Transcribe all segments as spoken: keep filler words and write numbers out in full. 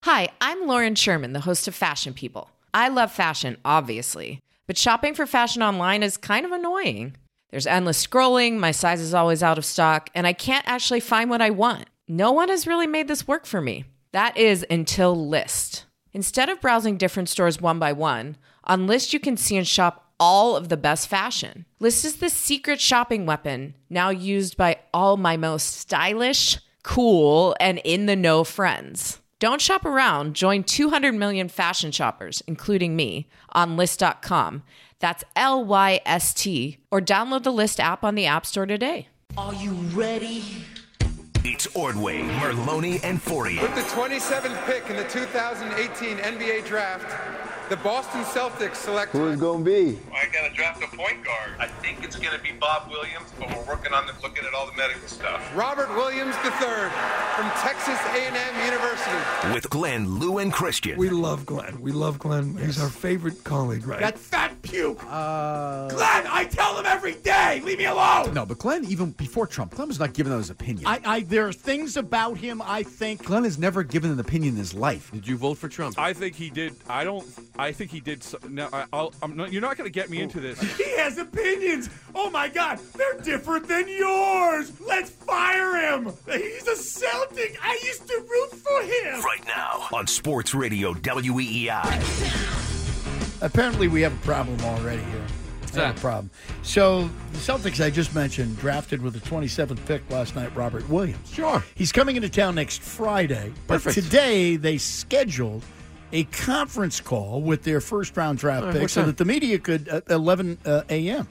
Hi, I'm Lauren Sherman, the host of Fashion People. I love fashion, obviously, but shopping for fashion online is kind of annoying. There's endless scrolling, my size is always out of stock, and I can't actually find what I want. No one has really made this work for me. That is until Lyst. Instead of browsing different stores one by one, on Lyst you can see and shop all of the best fashion. Lyst is the secret shopping weapon, now used by all my most stylish, cool, and in-the-know friends. Don't shop around. Join two hundred million fashion shoppers, including me, on Lyst dot com. That's L Y S T. Or download the Lyst app on the App Store today. Are you ready? It's Ordway, Merloni, and Fauria. With the twenty-seventh pick in the two thousand eighteen N B A Draft, the Boston Celtics select... Who is going to be? I got to draft a point guard. I think it's going to be Bob Williams, but we're working on the, looking at all the medical stuff. Robert Williams the third from Texas A and M University. With Glenn, Lou, and Christian. We love Glenn. We love Glenn. Yes. He's our favorite colleague, right? That fat puke. Uh, Glenn, I tell him every day, leave me alone. No, but Glenn, even before Trump, Glenn was not giving those opinions. I, I, there are things about him I think. Glenn has never given an opinion in his life. Did you vote for Trump? I think he did. I don't. I think he did. So, no, I, I'll, I'm not, you're not going to get me into this. He has opinions. Oh my God, they're different than yours. Let's fire him. He's a Celtic. I used to root for him. Right now on Sports Radio W E E I. Apparently, we have a problem already here. What's we have that? a problem. So the Celtics I just mentioned drafted with the twenty-seventh pick last night, Robert Williams. Sure. He's coming into town next Friday. But Perfect. today they scheduled a conference call with their first-round draft All right, pick what so time? that the media could, at eleven a.m.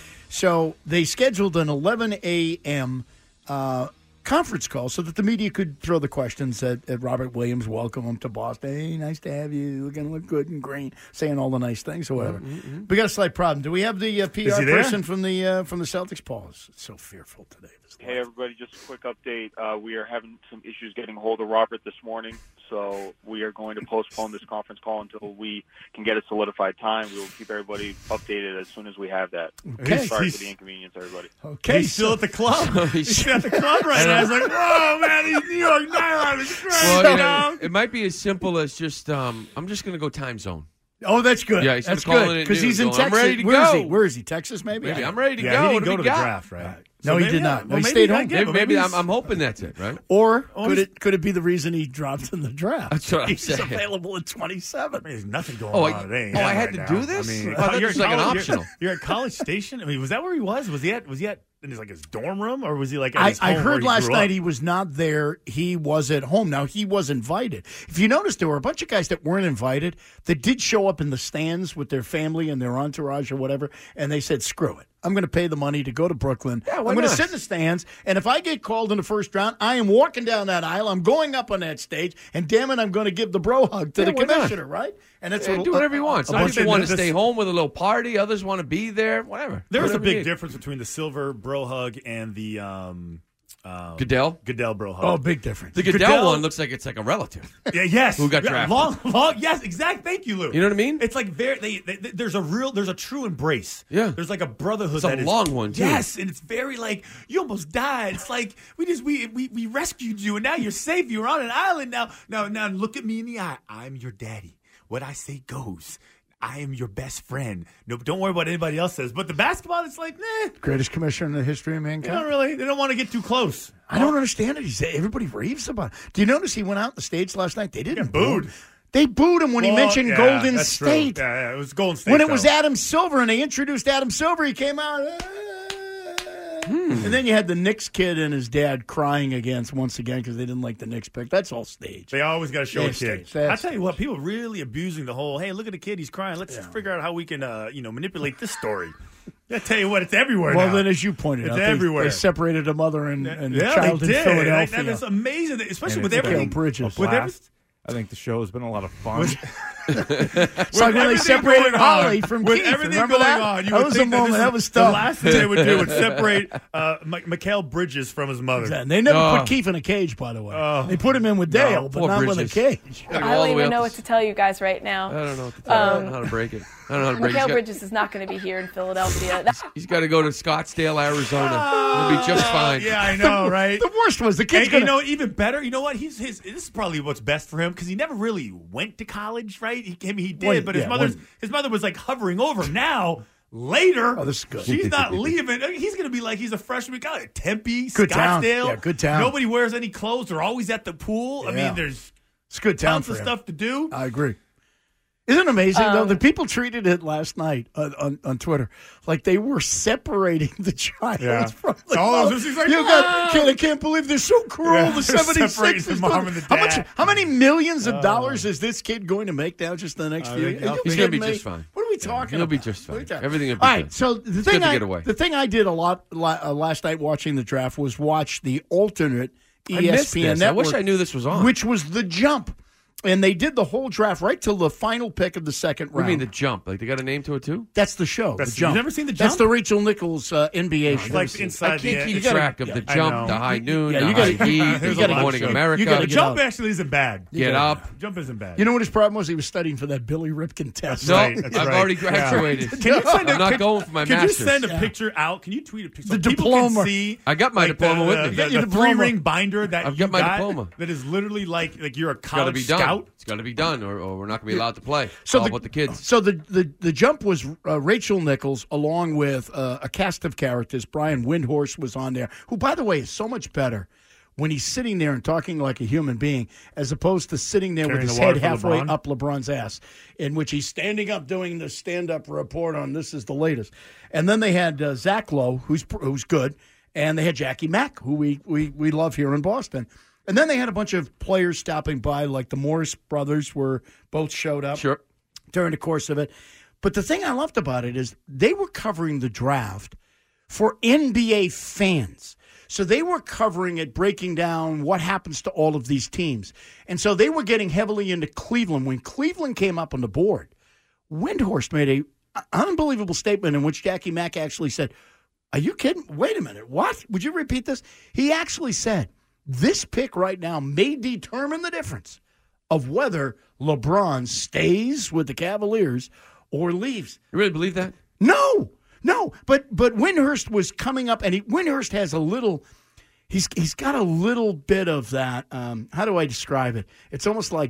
So they scheduled an eleven a.m. Uh, conference call so that the media could throw the questions at, at Robert Williams, welcome him to Boston. Hey, nice to have you. We're going to look good and green, saying all the nice things or whatever. Mm-hmm. We got a slight problem. Do we have the uh, P R person from the uh, from the Celtics? Paul is so fearful today. Hey, everybody, just a quick update. Uh, we are having some issues getting a hold of Robert this morning, so we are going to postpone this conference call until we can get a solidified time. We will keep everybody updated as soon as we have that. Okay. Sorry He's, for the inconvenience, everybody. Okay. He's still at the club. He's still at the club right now. I was like, whoa, man, these New York Nylon is great. Well, you know, it might be as simple as just, um, I'm just going to go time zone. Oh, that's good. Yeah, he's that's calling good it because noon, he's in going, I'm Texas. ready to Where is go. he? Where is he? Texas, maybe. Maybe I'm ready to yeah, go. he What didn't do go we to the got? draft, right? Right. So No, he maybe, did yeah, not. No, well, he maybe stayed I home. get it. Maybe, maybe Maybe I'm, I'm hoping that's it, right? Or Oh, could he's- it could it be the reason he dropped in the draft? That's what I'm He's saying. available at twenty-seven. There's nothing going Oh, I- on. It ain't oh, I that had right to now. do this? I mean, I thought this you're was at like an college- optional. You're, you're at College Station. I mean, was that where he was? Was he at? Was he at? In his like his dorm room, or was he like? At I, his I home where heard he last grew night up? he was not there. He was at home. Now, he was invited. If you notice, there were a bunch of guys that weren't invited that did show up in the stands with their family and their entourage or whatever, and they said, screw it. I'm going to pay the money to go to Brooklyn. Yeah, I'm why going to not? sit in the stands, and if I get called in the first round, I am walking down that aisle. I'm going up on that stage, and damn it, I'm going to give the bro hug to Yeah, the why not? commissioner, right? And that's Yeah, what do whatever he wants. a Some bunch people of- want to this- stay home with a little party. Others want to be there. Whatever. There was a Whatever you big need. difference between the silver bro hug and the um, um, Goodell? Goodell bro hug. Oh, big difference. The Goodell, Goodell- one looks like it's like a relative. Yeah, yes. Who got Yeah, drafted. Long, long, yes, exact. Thank you, Lou. You know what I mean? It's like very. They, they, there's a real. There's a true embrace. Yeah. There's like a brotherhood. It's a that is- long one, too. Yes, and it's very like you almost died. It's like we just we we we rescued you, and now you're safe. You're on an island now. Now now look at me in the eye. I'm your daddy. What I say goes. I am your best friend. No, don't worry about what anybody else says. But the basketball, it's like, nah. Greatest commissioner in the history of They mankind. don't really. They don't want to get too close. I don't understand it. He said everybody raves about it. Do you notice he went out in the States last night? They didn't Got booed. boo him. They booed him when he Well, mentioned yeah, Golden that's true. State. Yeah, yeah, it was Golden State. When it was though. Adam Silver and they introduced Adam Silver, he came out. Hmm. And then you had the Knicks kid and his dad crying against once again because they didn't like the Knicks pick. That's all staged. They always got to show Yeah, a kid. stage. I tell you what, people really abusing the whole. Hey, look at the kid; he's crying. Let's just figure out how we can, uh, you know, manipulate this story. I tell you what, it's everywhere. Well, now. then, as you pointed it's out, they, everywhere. they separated a mother and, and yeah, a child they in did. Philadelphia. That is amazing, especially And with it's everything. Bridges. With every, I think the show has been a lot of fun. It's like when they separated Holly from with Keith. everything Remember going that? on, you that would was a think moment. this That is was the tough. last thing they would do would separate uh, M- Mikal Bridges from his mother. And they never Oh. put Keith in a cage, by the way. Oh. They put him in with Dale, No, but poor not with a Bridges. cage. Gotta go I all don't the way even up know to- what to tell you guys right now. I don't know what to tell you. I don't know how to break it. I don't know how to break it. Mikal He's got- Bridges is not going to be here in Philadelphia. That- He's got to go to Scottsdale, Arizona. He'll be just fine. Yeah, I know, right? The worst was the kid's And going you know, even better, you know what? He's his. This is probably what's best for him because he never really went to college, right? He, I mean, he did, When- but his yeah, mother's when- his mother was like hovering over him. Now, later, Oh, this is good. she's not leaving. I mean, he's going to be like he's a freshman guy. Tempe, Good town. Scottsdale, Yeah, good town. Nobody wears any clothes. They're always at the pool. I Yeah. mean, there's It's a good town tons for of him. stuff to do. I agree. Isn't it amazing, though? Um, The people treated it last night on, on, on Twitter like they were separating the child Yeah. from the Oh, mother. this is like, you got, "Ah!" can't, I can't believe they're so cruel. Yeah, the they're separating seventy-six the is mom doing- and the how, much, dad. how many millions of Oh. dollars is this kid going to make now just in the next I few think years? he'll- He's going gonna to be just fine. What are we talking He'll about? be just What are we fine. talking- Everything will be All right, good. so the It's thing, good to I, get away. the thing I did a lot la- uh, last night watching the draft was watch the alternate I E S missed P N this. I network. wish I knew this was on. Which was The Jump. And they did the whole draft right till the final pick of the second What do round. you mean the jump? Like they got a name to it too? That's the show. That's- the Jump. you've never seen The That's Jump? the Rachel Nichols uh, N B A It's show. like inside I can't the keep you gotta- track of the I jump, know. the high noon, Yeah, the you high gotta- heat, you the gotta Good Morning get- America. you gotta The get jump out. actually isn't bad. Get gotta- up. Jump isn't bad. You know what his problem was? He was studying for that Billy Ripken test. No, right, that's I've right. already Yeah. graduated. Can you send a I'm not pic- going for my Can master's. you send a Yeah. picture out? Can you tweet a picture The so people diploma. can see? I got my like, diploma the, with the, me. The, Get your the diploma. three ring binder that I've you got my got diploma. that is literally like like you're a It's got to college be done. scout. It's got to be done, or, or we're not going to be allowed to play. So All the, about the kids. So the, the, the jump was uh, Rachel Nichols along with uh, a cast of characters. Brian Windhorst was on there, who, by the way, is so much better when he's sitting there and talking like a human being as opposed to sitting there Carrying with his the water head for halfway LeBron? up LeBron's ass, in which he's standing up doing the stand-up report on this is the latest. And then they had uh, Zach Lowe, who's who's good, and they had Jackie Mack, who we, we, we love here in Boston. And then they had a bunch of players stopping by, like the Morris brothers were both showed up Sure. during the course of it. But the thing I loved about it is they were covering the draft for N B A fans. So they were covering it, breaking down what happens to all of these teams. And so they were getting heavily into Cleveland. When Cleveland came up on the board, Windhorst made a an unbelievable statement in which Jackie Mack actually said, are you kidding? Wait a minute. What? Would you repeat this? He actually said, this pick right now may determine the difference of whether LeBron stays with the Cavaliers or leaves. You really believe that? No, no. But but Windhorst was coming up, and he, Windhorst has a little. He's he's got a little bit of that. Um, how do I describe it? It's almost like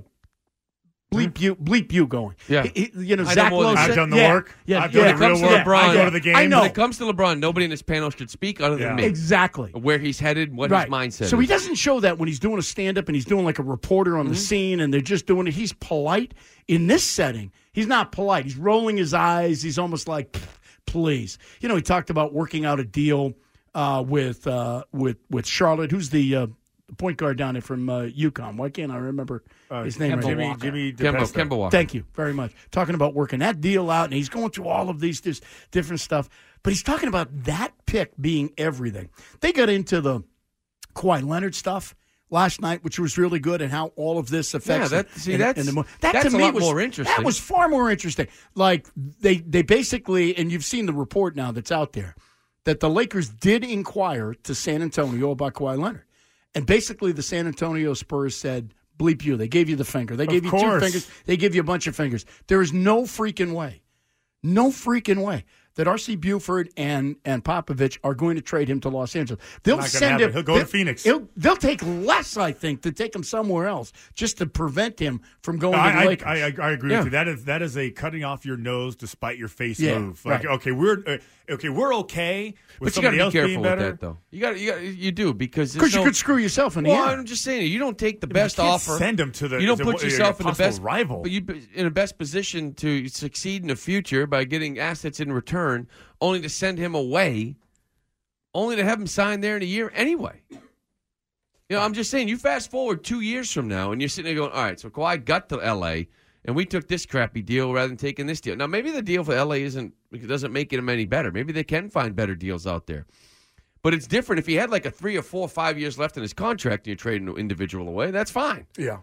bleep you, bleep you going. Yeah. He- he- you know, I know Zach more than Lowe you. said- I've done the yeah, work. Yeah, I've yeah. done When it comes to yeah, LeBron, I go to the game. I know. When it comes to LeBron, nobody in this panel should speak other than Yeah. me. Exactly. Where he's headed, what Right. his mindset So is. he doesn't show that when he's doing a stand up and he's doing like a reporter on the scene and they're just doing it. He's polite. In this setting, he's not polite. He's rolling his eyes. He's almost like, "Pfft, please. You know, he talked about working out a deal uh, with uh, with with Charlotte. Who's the uh, point guard down there from uh, UConn? Why can't I remember his name? Kemba right Jimmy now? Jimmy Kemba, DePesta. Kemba Walker. Thank you very much. Talking about working that deal out, and he's going through all of these this different stuff. But he's talking about that pick being everything. They got into the Kawhi Leonard stuff last night, which was really good, and how all of this affects. Yeah, that- it see, in- that's- in the mo- that that's to a me lot was more interesting. That was far more interesting. Like they they basically, and you've seen the report now that's out there, that the Lakers did inquire to San Antonio about Kawhi Leonard, and basically the San Antonio Spurs said, bleep you. They gave you the finger. They gave you two course. fingers. They give you a bunch of fingers. There is no freaking way, no freaking way that R C Buford and and Popovich are going to trade him to Los Angeles. They'll Not gonna send happen. him. He'll go to they'll- Phoenix. He'll, they'll take less, I think, to take him somewhere else just to prevent him from going to the I, I, Lakers. I, I agree Yeah. with you. That is that is a cutting off your nose to spite your face Yeah, move. Like, right. okay, we're uh, okay, we're okay with But you got somebody to else be careful being with better. that, though. You got, you got, you do because there's Because you no- could screw yourself in the Well, end. I'm just saying, you don't take the but best you can't offer. send him to the- You don't to put what- a yourself in the possible best rival. but you in the best position to succeed in the future by getting assets in return, only to send him away, only to have him sign there in a year anyway. You know, I'm just saying, you fast forward two years from now, and you're sitting there going, all right, so Kawhi got to L A, and we took this crappy deal rather than taking this deal. Now, maybe the deal for L A isn't it doesn't make it any better. Maybe they can find better deals out there. But it's different if he had like a three or four or five years left in his contract and you're trading an individual away. That's fine. Yeah.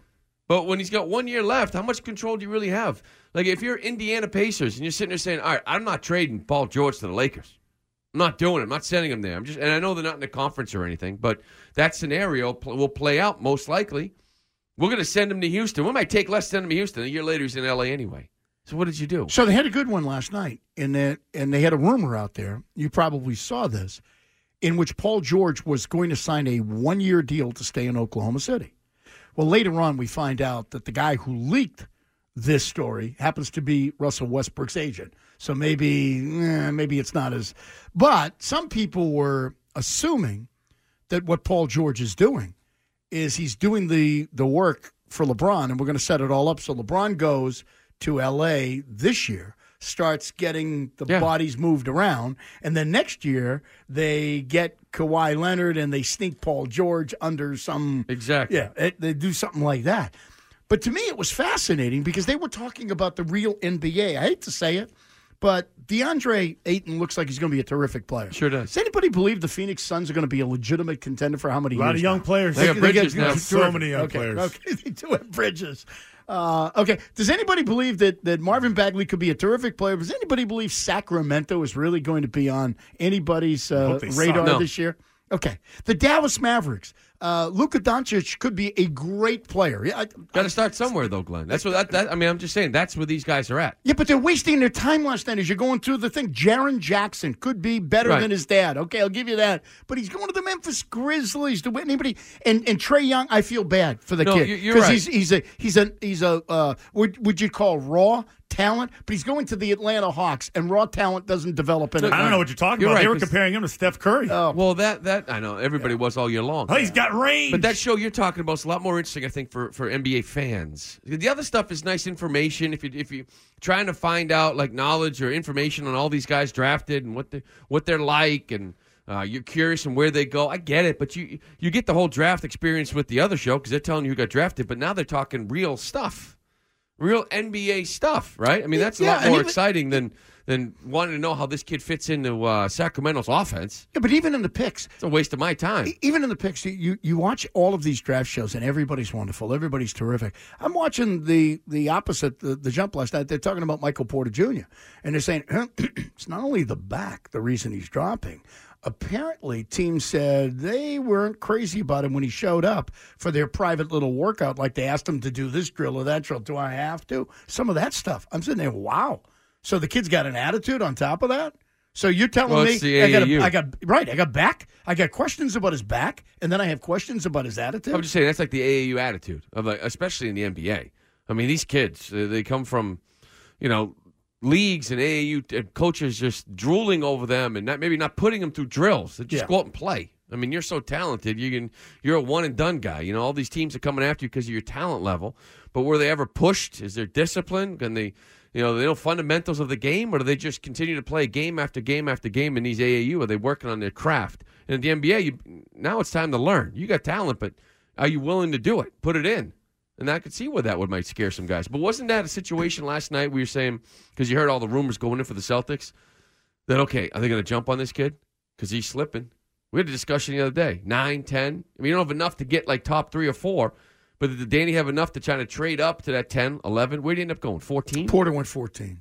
But when he's got one year left, how much control do you really have? Like, if you're Indiana Pacers and you're sitting there saying, all right, I'm not trading Paul George to the Lakers. I'm not doing it. I'm not sending him there. I'm just, and I know they're not in the conference or anything, but that scenario pl- will play out most likely. We're going to send him to Houston. We might take less to send him to Houston. A year later, he's in L A anyway. So what did you do? So they had a good one last night, and they, and they had a rumor out there. You probably saw this, in which Paul George was going to sign a one-year deal to stay in Oklahoma City. Well, later on, we find out that the guy who leaked this story happens to be Russell Westbrook's agent. So maybe, eh, maybe it's not as. But some people were assuming that what Paul George is doing is he's doing the the work for LeBron, and we're going to set it all up so LeBron goes to L A this year, starts getting the Yeah. bodies moved around, and then next year they get Kawhi Leonard and they sneak Paul George under some exactly yeah it, they do something like that. But to me, it was fascinating because they were talking about the real N B A. I hate to say it, but DeAndre Ayton looks like he's going to be a terrific player. Sure does. Does anybody believe the Phoenix Suns are going to be a legitimate contender for how many A years? lot of young now? players. They got Bridges get- now. So many young okay, players. Okay, they do have Bridges. Uh, okay, does anybody believe that, that Marvin Bagley could be a terrific player? Does anybody believe Sacramento is really going to be on anybody's uh, Hope they radar suck. No. this year? Okay, the Dallas Mavericks. Uh, Luka Doncic could be a great player. Yeah, I, Got to start somewhere, though, Glenn. That's what that, that. I mean, I'm just saying that's where these guys are at. Yeah, but they're wasting their time last night as you're going through the thing. Jaren Jackson could be better Right. than his dad. Okay, I'll give you that. But he's going to the Memphis Grizzlies. To anybody and and Trae Young, I feel bad for the No, kid you- you're right. he's he's a he's a he's a uh, what would you call raw talent? But he's going to the Atlanta Hawks, and raw talent doesn't develop in I Atlanta. don't know what you're talking You're about. right, they were 'cause- comparing him to Steph Curry. Oh, Well, that that I know everybody was all year long. Oh, he's got range. But that show you're talking about is a lot more interesting, I think, for, for N B A fans. The other stuff is nice information. If you if you trying to find out like knowledge or information on all these guys drafted and what they what they're like, and uh, you're curious and where they go, I get it. But you you get the whole draft experience with the other show because they're telling you who got drafted. But now they're talking real stuff, real N B A stuff, right? I mean, that's a Yeah, lot and more even- exciting than than wanting to know how this kid fits into uh, Sacramento's offense. Yeah, but even in the picks, It's a waste of my time. E- Even in the picks, you, you watch all of these draft shows, and everybody's wonderful. Everybody's terrific. I'm watching the the opposite, the, the jump last night. They're talking about Michael Porter Junior, and they're saying it's not only the back, the reason he's dropping. Apparently, teams said they weren't crazy about him when he showed up for their private little workout, like they asked him to do this drill or that drill. Do I have to? Some of that stuff. I'm sitting there, wow. So the kid's got an attitude on top of that? So you're telling Well, me it's the I got, A A U. a, I got right, I got back, I got questions about his back, and then I have questions about his attitude. I'm just saying that's like the A A U attitude of like, especially in the N B A. I mean, these kids they they come from, you know, leagues and A A U t- coaches just drooling over them and not, maybe not putting them through drills. They just Yeah. go out and play. I mean, you're so talented. You can you're a one and done guy. You know, all these teams are coming after you because of your talent level. But were they ever pushed? Is there discipline? Can they, you know, they know fundamentals of the game, or do they just continue to play game after game after game in these A A U? Are they working on their craft? And in the N B A, you, now it's time to learn. You got talent, but are you willing to do it? Put it in. And I could see where that would might scare some guys. But wasn't that a situation last night where you're saying, because you heard all the rumors going in for the Celtics, that, okay, are they going to jump on this kid? Because he's slipping. We had a discussion the other day. Nine, ten. I mean, you don't have enough to get like top three or four. But did Danny have enough to try to trade up to that ten, eleven? Where did he end up going? fourteen? Porter went fourteen.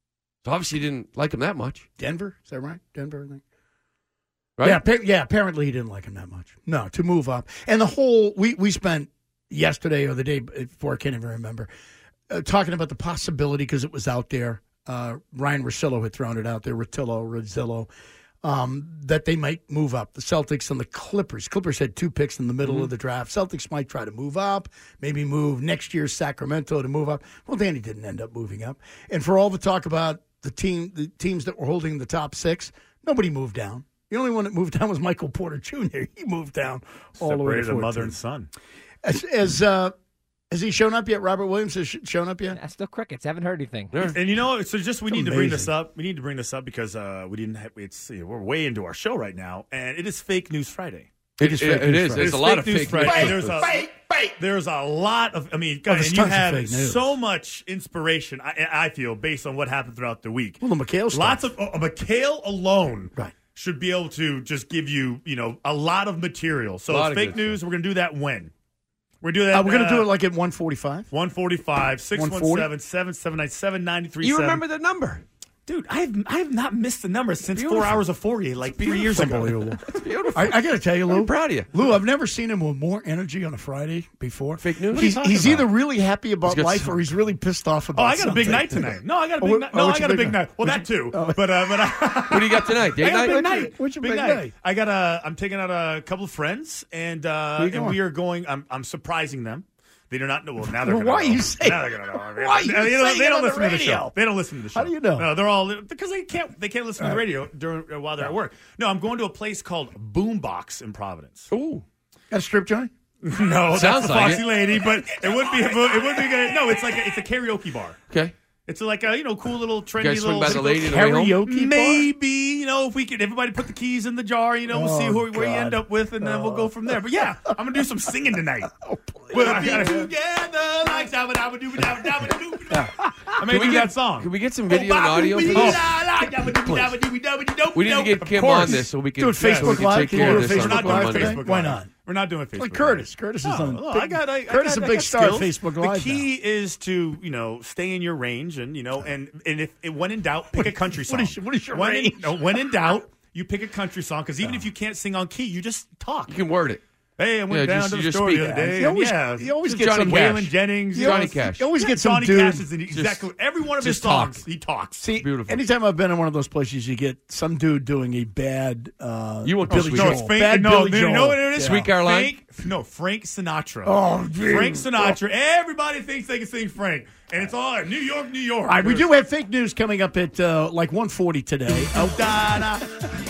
So obviously you didn't like him that much. Denver, is that right? Denver, I think. Right? Yeah, appa- yeah. Apparently, he didn't like him that much. No, to move up, and the whole we we spent yesterday or the day before, I can't even remember, uh, talking about the possibility because it was out there. Uh, Ryan Russillo had thrown it out there. Rutillo, Rosillo. Um, that they might move up. The Celtics and the Clippers. Clippers had two picks in the middle Mm-hmm. of the draft. Celtics might try to move up, maybe move next year's Sacramento to move up. Well, Danny didn't end up moving up. And for all the talk about the team, the teams that were holding the top six, nobody moved down. The only one that moved down was Michael Porter Junior He moved down all the way to Separated fourteen. a mother and son. As, as uh, has he shown up yet? Robert Williams has sh- shown up yet? That's still crickets. Haven't heard anything. And you know, so just we It's need to bring amazing. this up. We need to bring this up because uh, we didn't. Have, it's you know, we're way into our show right now, and it is Fake News Friday. It is. It, it is. There's a lot of fake Friday. news. There's a Fake, fake. there's a lot of. I mean, Oh, guys, there's and you tons of have fake news. so much inspiration. I, I feel based on what happened throughout the week. Well, the McHale stuff. Lots of uh, McHale alone. Right. Should be able to just give you, you know, a lot of material. So Lot of fake good news, we're going to do that when? We're doing that. Uh, we're going to uh, do it like at one forty-five. one forty-five, six one seven, seven seven nine, seven nine three seven. You remember the number? Dude, I have I have not missed the number since Beautiful. four hours of Fourier, like three years ago. Unbelievable. It's beautiful. I, I got to tell you, Lou. I'm proud of you. Lou, I've never seen him with more energy on a Friday before. Fake news? What are you He's, talking he's about? either really happy about He's got life some- or he's really pissed off about Oh, I got something. a big night tonight. No, I got a big Oh, night. oh, No, what's I got your a big big night? night. Well, that too. But uh, but I, What do you got tonight? Date I got a big night? night. What's your big, big night? night? I got a. I'm taking out a couple of friends, and uh, Where you and going? we are going. I'm I'm surprising them. They do not know. Well, now they're Well, gonna why know. you say- Now they're gonna know. Why are you know, saying they it don't on the listen to the radio? show. They don't listen to the show. How do you know? No, they're all because they can't. They can't listen to the radio during uh, while they're at work. No, I'm going to a place called Boombox in Providence. Ooh. Got a strip joint? No, that's Sounds the like Foxy it. Lady, but it wouldn't be. It wouldn't be good. No, it's like a, it's a karaoke bar. Okay. It's like a you know cool little trendy You guys swing little by the lady on the way home? Karaoke bar? Maybe you know if we could everybody put the keys in the jar, you know we'll see Oh, who, where you God. end up with, and then we'll go from there. But yeah, I'm gonna do some singing tonight. Oh, please. Well, I gotta together like dabba dabba dooba dabba dabba dooba dabba. I may Can we do get that song. Can we get some video and audio for this? Oh, We need to get Of Kim course. on this so we can, Do it so we Facebook can Live? take Can care you of do this. a We're on not the doing Monday. Live thing? Facebook Why Live. not? We're not doing Facebook. Like Live. Curtis. Curtis is No, on. no, big- I got. I, Curtis I is got, a big I got star at skills. Facebook Live. The key is to you know stay in your range, and you know, and and if and when in doubt, pick a country song. What is your- what is your when in, range? no, when in doubt, you pick a country song because even if you can't sing on key, you just talk. You can word it. Hey, I went Yeah, down just- to you the just store speak. the other day. You always- and yeah, you always just get Johnny some- Waylon Cash. Jennings. Johnny you know, Cash. You always yeah, get some Johnny dude. Cash is in exactly every one of his just talk. songs. He talks. See, Beautiful. anytime I've been in one of those places, you get some dude doing a bad. Uh, You want Billy Sweet no, Joel. it's Frank. Bad no, Billy you Joel. know what it is? Yeah. Sweet Caroline? Frank, no, Frank Sinatra. Oh, dude. Frank Sinatra. Everybody thinks they can sing Frank, and it's all New York, New York. All right, we do have fake news coming up at uh, like one forty today. Oh, Da-da.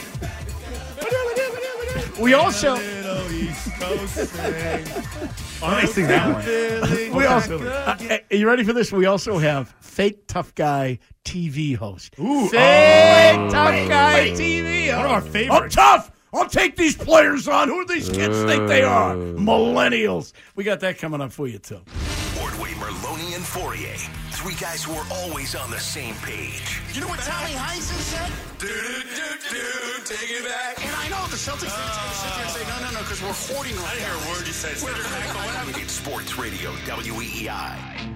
we also Little East Coast thing. Oh, I sing that one. we also uh, uh, are you ready for this? We also have fake tough guy T V host. Ooh, Fake oh, tough wait, guy wait. T V host. One of our I'm favorites. tough. I'll take these players on. Who do these kids think they are? Millennials. We got that coming up for you too. Ordway, Merloni, and Fourier. Three guys who are always on the same page. You know what Tommy Heinsohn said? Do, do, do, take it back. And I know the Celtics fans are going to sit there and say, no, no, no, because we're hoarding our I didn't hear a word you said. It's Sports Radio, W E E I.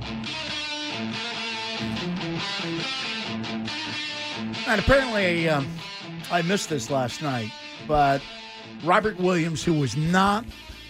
And apparently, um, I missed this last night, but Robert Williams, who was not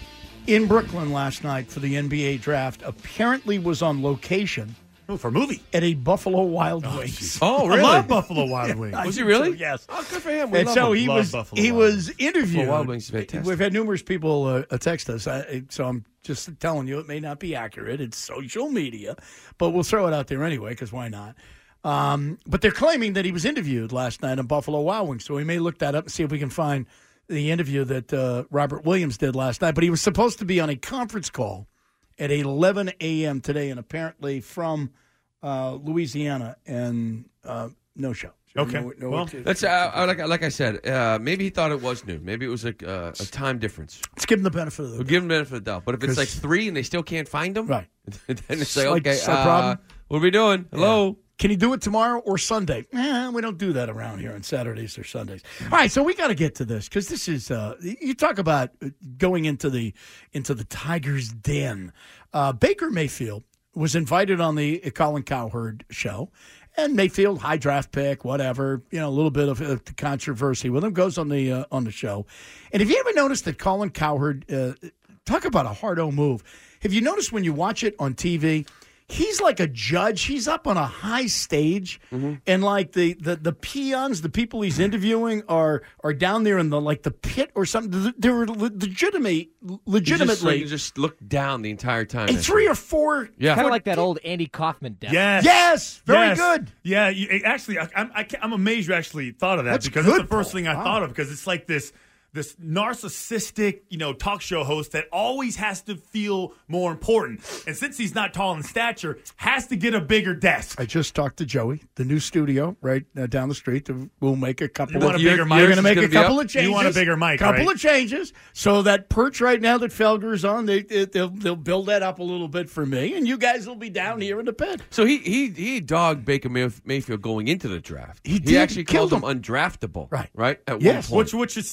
in Brooklyn last night for the N B A draft, apparently was on location. Oh, for a movie. At a Buffalo Wild Wings. Oh, really? I love Buffalo Wild Wings. Was he really? Yes. Oh, good for him. We And love so him. he Love was Buffalo he Wild was Buffalo interviewed. Wild Wings is fantastic. We've had numerous people uh, uh, text us, I, so I'm just telling you it may not be accurate. It's social media, but we'll throw it out there anyway because why not? Um, but they're claiming that he was interviewed last night on Buffalo Wild Wings, so we may look that up and see if we can find the interview that uh, Robert Williams did last night. But he was supposed to be on a conference call at eleven a.m. today, and apparently from uh, Louisiana, and uh, no show. So Okay. no- no- Well, That's uh, uh, like like I said. Uh, maybe he thought it was noon. Maybe it was a, uh, a time difference. let's give him the benefit of the We'll doubt. give him the benefit of the doubt. But if it's like 'Cause- three and they still can't find him, Right. then it's like, Like, okay, so uh, problem? what are we doing? Hello? Can he do it tomorrow or Sunday? Eh, we don't do that around here on Saturdays or Sundays. All right, so we got to get to this because this is uh, you talk about going into the into the Tigers' den. Uh, Baker Mayfield was invited on the Colin Cowherd show, and Mayfield, high draft pick, whatever, you know, a little bit of uh, controversy with him, goes on the uh, on the show. And have you ever noticed that Colin Cowherd, uh, talk about a hard-o move? Have you noticed when you watch it on T V? He's like a judge. He's up on a high stage, Mm-hmm. and like the, the, the peons, the people he's interviewing are are down there in the like the pit or something. They're legitimate, legitimately. You just, just look down the entire time. And three or four. Yeah. Kind of like that old Andy Kaufman death. Yes. Yes. Very Yes. good. Yeah. You, it- actually, I, I'm I, can't- I'm amazed you actually thought of that That's because good, it's the first Paul. thing I Wow. thought of because it's like this this narcissistic, you know, talk show host that always has to feel more important. And since he's not tall in stature, has to get a bigger desk. I just talked to Joey, the new studio right uh, down the street. We'll make a couple. You want of, a bigger you're, mic? You're going to make Yours a is gonna be couple up? of changes. You want a bigger mic, Couple right? of changes. So that perch right now that Felger's on, they, they they'll they'll build that up a little bit for me, and you guys will be down here in the pit. So he he he dogged Baker Mayf- Mayfield going into the draft. He did, actually killed called him him. undraftable. Right. Right. At Yes. one point. Which which is seriously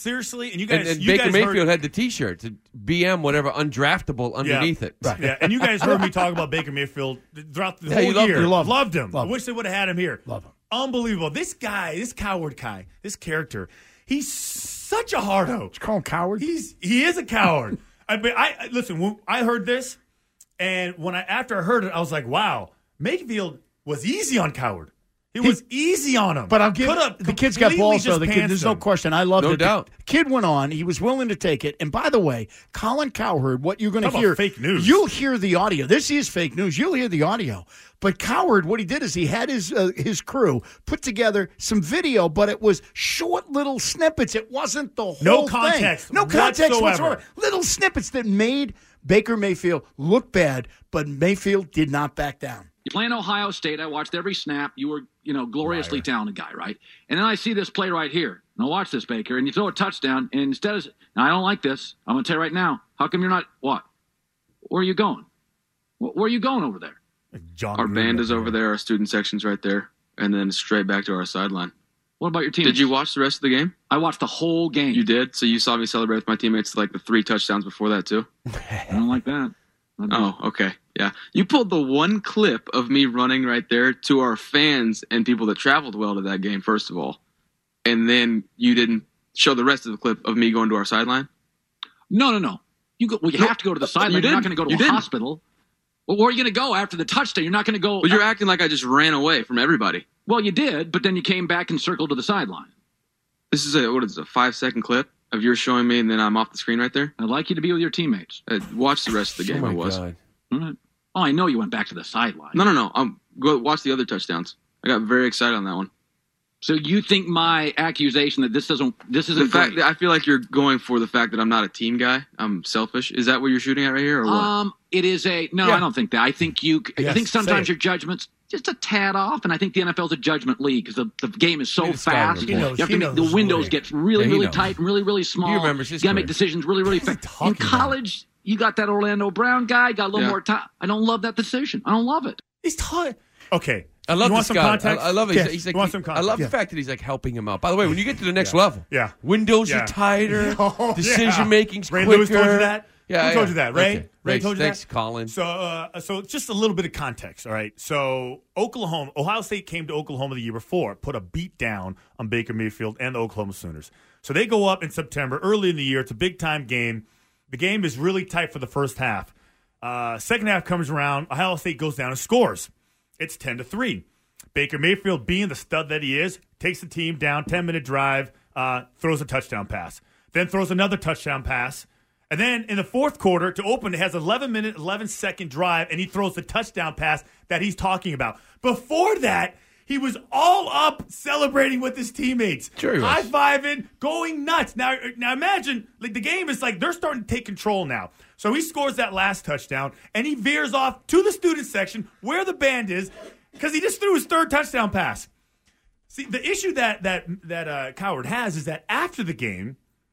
honestly, and you guys, and, and you Baker guys Mayfield heard, had the T-shirt, to B M whatever undraftable underneath yeah, it. Right. Yeah, and you guys heard me talk about Baker Mayfield throughout the Yeah, whole you loved year. him. You loved him. loved him. Loved I wish they would have had him here. Love him. Unbelievable. This guy, this coward guy, this character, he's such a hardo. Did you call him coward? He's he is a coward. I, but I I- listen. When I heard this, and when I after I heard it, I was like, wow, Mayfield was easy on Coward. He was easy on him. But I'll give Could've the kid's got completely balls, though. just The kid, pantsed there's no him. question. I love No it. doubt. The kid went on. He was willing to take it. And by the way, Colin Cowherd, what you're going to Talk hear. about fake news. You'll hear the audio. This is fake news. You'll hear the audio. But Cowherd, what he did is he had his uh, his crew put together some video, but it was short little snippets. It wasn't the whole No thing. context No context whatsoever. whatsoever. Little snippets that made Baker Mayfield look bad, but Mayfield did not back down. Playing Ohio State, I watched every snap. You were, you know, gloriously talented guy, right? And then I see this play right here. Now watch this, Baker, and you throw a touchdown, and instead of, now I don't like this. I'm going to tell you right now. How come you're not, what? Where are you going? Where are you going over there? John Our band is over there, our student section's right there, and then straight back to our sideline. What about your team? Did you watch the rest of the game? I watched the whole game. You did? So you saw me celebrate with my teammates like the three touchdowns before that too? I don't like that. Oh, okay. Yeah. You pulled the one clip of me running right there to our fans and people that traveled well to that game, first of all. And then you didn't show the rest of the clip of me going to our sideline? No, no, no. You go. Well, you No, have to go to the you sideline. You're didn't. not going to go to You a didn't. hospital. Well, where are you going to go after the touchdown? You're not going to go. Well, you're acting like I just ran away from everybody. Well, you did, but then you came back and circled to the sideline. This is a, what is it, a five second clip of yours showing me and then I'm off the screen right there? I'd like you to be with your teammates. Uh, watch the rest of the game. Oh my I was. God. All right. Oh, I know you went back to the sideline. No, no, no. Um, go watch the other touchdowns. I got very excited on that one. So you think my accusation that this doesn't, this The isn't fact great. that I feel like you're going for the fact that I'm not a team guy. I'm selfish. Is that what you're shooting at right here, or what? Um, it is a no. Yeah. I don't think that. I think you. I Yes, think say sometimes it. your judgment's just a tad off, and I think the N F L is a judgment league because the, the game is so Need a scouting fast. report. He knows- you have he to make knows the windows the get really, Yeah, he really knows. tight and really, really small. He remembers his You got to make career. decisions really, really fast. In college, you got that Orlando Brown guy. Got a little Yeah. more time. I don't love that decision. I don't love it. He's taught. Okay. I love you want this some guy. context? I, I love it. Yes. He's, he's like, you want some I context? love Yeah. the fact that he's like helping him out. By the way, when you get to the next Yeah. level, Yeah. windows Yeah. are tighter, Oh, decision making's Ray quicker. Lewis told you that? Yeah, Who told yeah. you that? Ray? Okay. Ray Thanks, told you thanks, that? Colin. So, uh, so just a little bit of context, all right? So, Oklahoma, Ohio State came to Oklahoma the year before, put a beat down on Baker Mayfield and the Oklahoma Sooners. So they go up in September, early in the year. It's a big-time game. The game is really tight for the first half. Uh, second half comes around. Ohio State goes down and scores. It's ten to three. Baker Mayfield, being the stud that he is, takes the team down, ten-minute drive, uh, throws a touchdown pass. Then throws another touchdown pass. And then in the fourth quarter, to open, it has eleven-minute, eleven-second drive, and he throws the touchdown pass that he's talking about. Before that, he was all up celebrating with his teammates. Sure he was. High-fiving, going nuts. Now, now imagine, like the game is like they're starting to take control now. So he scores that last touchdown, and he veers off to the student section where the band is because he just threw his third touchdown pass. See, the issue that that that uh, Cowherd has is that after the game,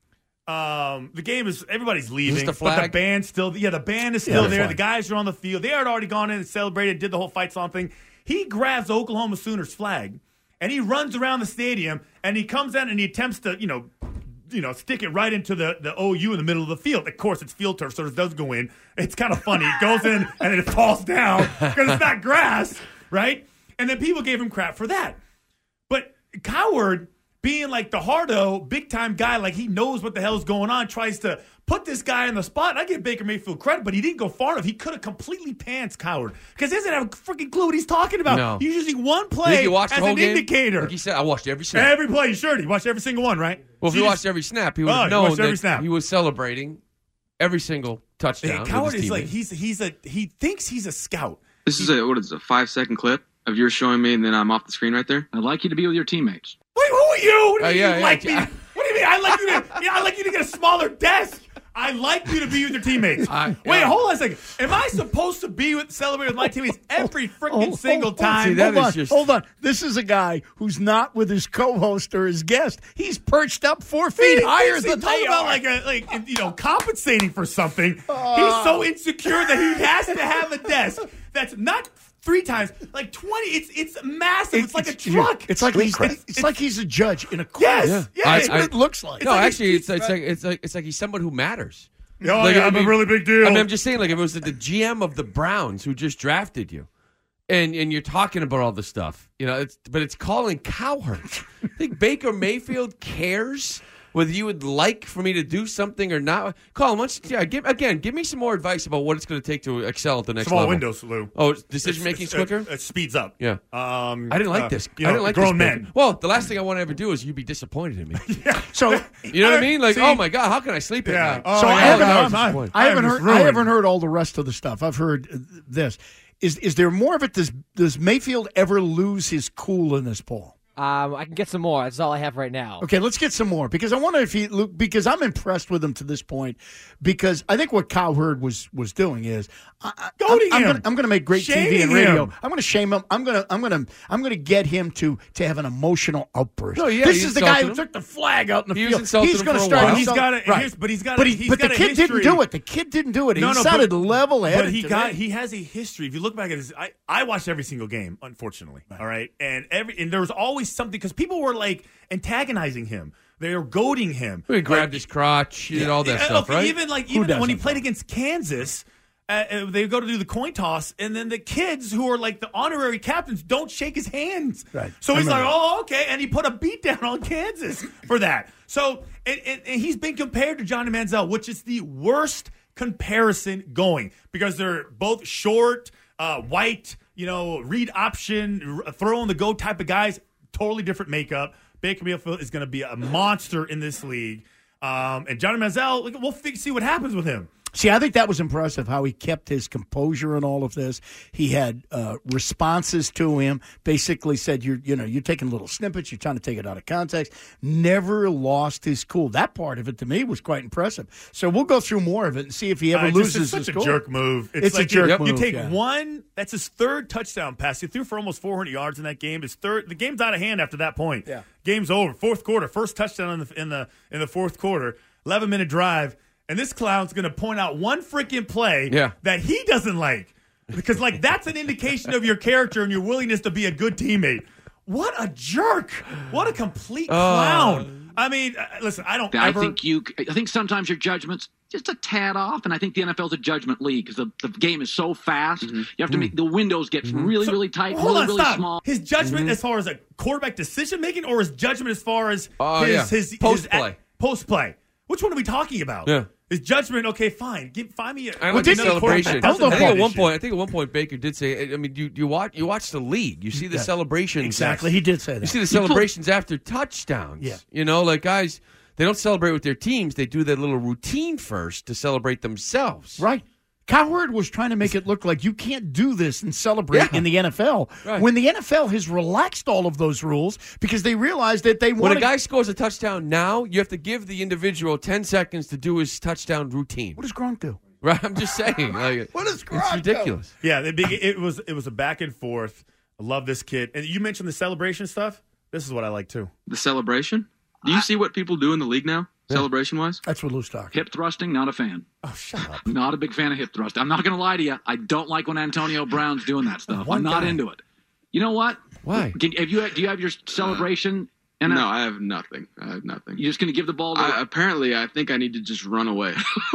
um, the game is everybody's leaving, the but the flag? band still, yeah, the band is Yeah, still the there. flag. The guys are on the field. They had already gone in and celebrated, did the whole fight song thing. He grabs the Oklahoma Sooners flag and he runs around the stadium and he comes out and he attempts to, you know, you know, stick it right into the, the O U in the middle of the field. Of course, it's field turf, so it does go in. It's kind of funny. It goes in and then it falls down because it's not grass, right? And then people gave him crap for that. But Cowherd, being like the hardo, big-time guy, like he knows what the hell's going on, tries to put this guy in the spot. And I give Baker Mayfield credit, but he didn't go far enough. He could have completely pants Cowherd because he doesn't have a freaking clue what he's talking about. No. He's using one You play think you watched as the whole an game? indicator. Like he said, I watched every snap. Every play, sure. He watched every single one, right? Well, if So he you watched just- every snap, he would Oh, have he known watched every that snap. he was celebrating every single touchdown. Hey, with Cowherd his is like teammates. he's he's a he thinks he's a scout. This is a what is it, a five second clip of yours showing me, and then I'm off the screen right there. I'd like you to be with your teammates. Wait, who are you? What do Oh, you yeah, mean you yeah, like me? yeah. What do you mean? I like you to yeah, I like you to get a smaller desk. I like you to be with your teammates. I- Wait, yeah. hold on a second. Am I supposed to be with celebrate with my teammates every freaking Oh, single oh, oh, time? See, that hold is on, just- hold on. This is a guy who's not with his co-host or his guest. He's perched up four feet He higher thinks he than talk they about are. like a like you know compensating for something. He's so insecure that he has to have a desk that's not three times, like twenty. It's it's massive. It's, like a truck. It's like he's it's, it's like he's a judge in a court. Yes, yeah, yeah. That's I- what I- it looks like. No, like actually, he's- it's, it's like it's like it's like he's someone who matters. Oh, Like, yeah, I I'm mean- a really big deal. I mean, I'm just saying, like, if it was the G M of the Browns who just drafted you, and and you're talking about all this stuff, you know, it's but it's Colin Cowherd. I think Baker Mayfield cares whether you would like for me to do something or not. Colin, once yeah, give, again, give me some more advice about what it's going to take to excel at the next Small level. windows, Lou. Oh, decision making's It's- quicker. It, it speeds up. Yeah. Um, I didn't like uh, this. You I know, didn't like grown this. men. Baker. Well, the last thing I want to ever do is you be disappointed in me. So You know what I mean? Like, See? oh my God, how can I sleep at Yeah. night? Oh, so I yeah, haven't, no, heard, I'm- I'm- I haven't I'm heard. just I ruined. haven't heard all the rest of the stuff. I've heard uh, this. Is is there more of it? Does Does Mayfield ever lose his cool in this poll? Um, I can get some more. That's all I have right now. Okay, let's get some more because I wonder if he look because I'm impressed with him to this point because I think what Cowherd was was doing is I, I, Goading I'm, I'm him. gonna, I'm gonna make great T V Shaming and radio. him. I'm gonna shame him. I'm gonna I'm gonna I'm gonna get him to to have an emotional outburst. No, yeah, this he is the guy who insulted him. took the flag out in the He was field. insulting He's him gonna for a start. while. He's insult- got a- right. here's- but he's got a- But, he, he's but got the a kid history. didn't do it. The kid didn't do it. He No, no, sounded but, level-headed. But he to got me. he has a history. If you look back at his, I, I watched every single game, unfortunately. All right, and every and there was always something because people were like antagonizing him. They were goading him. He grabbed his crotch, he did all that Yeah, stuff, okay, right? Even like Who even when he doesn't, played though? against Kansas. Uh, uh, they go to do the coin toss, and then the kids who are like the honorary captains don't shake his hands. Right. So I he's like, remember. "Oh, okay," and he put a beat down on Kansas for that. So and, and, and he's been compared to Johnny Manziel, which is the worst comparison going because they're both short, uh, white, you know, read option, r- throw on the go type of guys. Totally different makeup. Baker Mayfield is going to be a monster in this league, um, and Johnny Manziel. Like, we'll fig- see what happens with him. See, I think that was impressive how he kept his composure in all of this. He had uh, responses to him. Basically, said you're, you know, you're taking little snippets. You're trying to take it out of context. Never lost his cool. That part of it to me was quite impressive. So we'll go through more of it and see if he ever Uh, just- loses it's such his a cool. jerk move. It's, like a jerk you, move. You take yeah. one. That's his third touchdown pass. He threw for almost four hundred yards in that game. His third. The game's out of hand after that point. Yeah. Game's over. Fourth quarter. First touchdown in the in the in the fourth quarter. Eleven minute drive. And this clown's going to point out one freaking play Yeah. that he doesn't like. Because, like, that's an indication of your character and your willingness to be a good teammate. What a jerk. What a complete clown. I mean, uh, listen, I don't I ever... think you. I think sometimes your judgment's just a tad off, and I think the N F L's a judgment league because the, the game is so fast. You have to make the windows get really, So, really tight, hold really, on, really stop. small. His judgment as far as a quarterback decision making, or his judgment as far as Oh, his, yeah. his Post-play. Post play. Which one are we talking about? Yeah. His judment. Okay, fine. Give find me. A, I well, like the another quarterback celebration. that I doesn't think have at one this point, I shit. think at one point Baker did say. I mean, you you watch you watch the league. You see the Yeah. celebrations. Exactly. He did say that. You see the He pulled- celebrations after touchdowns. Yeah. You know, like guys, they don't celebrate with their teams. They do their little routine first to celebrate themselves. Right. Cowherd was trying to make it look like you can't do this and celebrate Yeah. in the N F L Right. when the N F L has relaxed all of those rules because they realized that they When want a guy scores a touchdown now, you have to give the individual ten seconds to do his touchdown routine. What does Gronk do? Right? I'm just saying. Like, What does it's Gronk do? ridiculous. Yeah, the big, it was it was a back and forth. I love this kid. And you mentioned the celebration stuff. This is what I like too. The celebration? Do you see what people do in the league now, celebration wise? That's what Lou's talking. Hip thrusting, not a fan. Oh, shut up. Not a big fan of hip thrust. I'm not going to lie to you. I don't like when Antonio Brown's doing that stuff. One I'm not guy. into it. You know what? Why? Can, have you, do you have your celebration? And No, I have nothing. I have nothing. You're just going to give the ball to I, apparently, I think I need to just run away.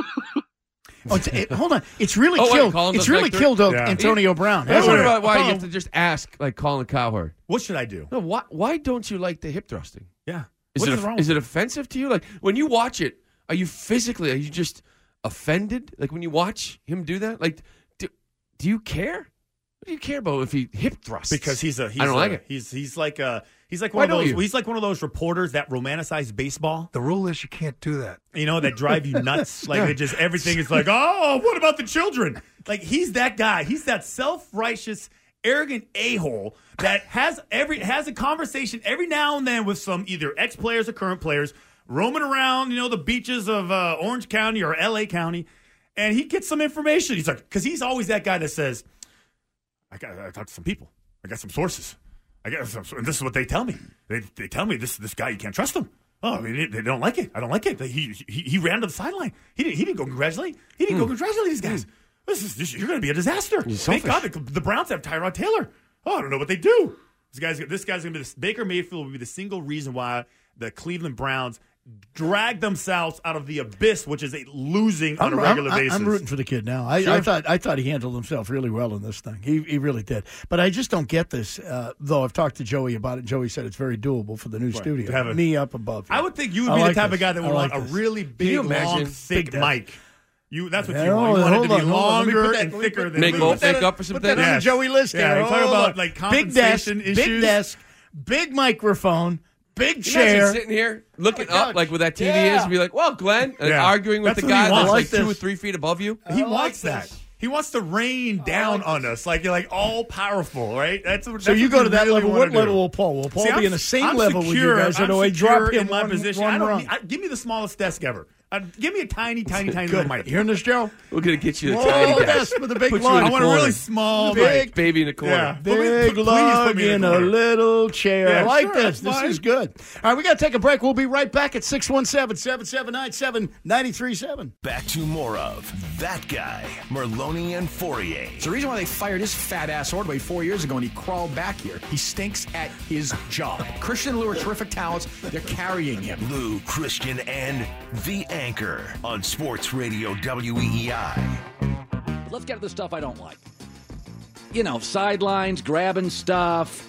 Oh, it's, it, hold on. It's really Oh, wait, killed. Colin It's the really Vector? killed uh, Yeah. Antonio Brown. I hasn't wonder it? about why you Colin- have to just ask, like Colin Cowherd. What should I do? No, why, why don't you like the hip thrusting? Yeah. Is What it is wrong is with it offensive to you? Like when you watch it, are you physically? Are you just offended? Like when you watch him do that? Like, do, do you care? What do you care about if he hip thrusts? Because he's a he's I don't a, like it. He's he's like a he's like Why one of don't those you? he's like one of those reporters that romanticize baseball. The rule is you can't do that. You know, that drive you nuts. Like it just everything is like, oh, what about the children? Like he's that guy. He's that self-righteous, arrogant a-hole that has every has a conversation every now and then with some either ex-players or current players roaming around, you know, the beaches of uh, Orange County or L A County, and he gets some information. He's like, because he's always that guy that says, I got I talked to some people. I got some sources. I got some, and this is what they tell me. They they tell me this this guy, you can't trust him. Oh, I mean, they, they don't like it. I don't like it. He he, he ran to the sideline. He didn't he didn't go congratulate. He didn't go congratulate these guys. This is this, you're going to be a disaster. He's Thank selfish. God the, the Browns have Tyrod Taylor. Oh, I don't know what they do. This guy's this guy's going to be this, Baker Mayfield will be the single reason why the Cleveland Browns drag themselves out of the abyss, which is a losing on I'm, a regular I'm, basis. I'm rooting for the kid now. I, Sure. I thought I thought he handled himself really well in this thing. He he really did. But I just don't get this. Uh, though I've talked to Joey about it. Joey said it's very doable for the new Right. studio. To have a- Me up above. I would think you would I be like the type this. of guy that would I want like a this. really Can big, you long, imagine? thick Big desk. mic. You that's what Yeah, you want. You hold want it on, to be hold on. Let me longer put that- and let me thicker put- than Make the- Mo Put that think on- up for some put that things? on the Yes. Joey list Yeah, there. you're talking Hold about, on. like, big desk, compensation big issues. desk, big microphone, big Imagine chair. sitting here looking Oh my up God. like where that T V Yeah. is and be like, well, Glenn, and Yeah. arguing with That's the what he guy wants. that's I like like two or this. three feet above you. He I like wants this. that. He wants to rain down on us, like you're like all powerful, right? That's what, So that's you what go to that really level. wanna What do. level will Paul? Will Paul See, be I'm- in the same I'm level with you secure. guys, or I'm do I secure drop him in my one, position? one I don't rung? need, I, give me the smallest desk ever. Uh, give me a tiny, tiny, tiny Good. little mic. You hearing this, Joe? We're going to get you a Oh, tiny desk. desk with a big Put you lug. in I the want a corner. really small Big- mic. Baby in the corner. Yeah. Put me- Big put- please lug put me in the a corner. little chair. I Yeah, like sure, this. that's This fine. is good. All right, we got to take a break. We'll be right back at six one seven, seven seven nine seven, nine three seven. Back to more of That Guy, Merloni and Fourier. It's the reason why they fired his fat ass Ordway four years ago, and he crawled back here. He stinks at his job. Christian and Lou are terrific talents. They're carrying him. Lou, Christian, and The Anchor on Sports Radio W E E I. Let's get to the stuff I don't like. You know, sidelines, grabbing stuff,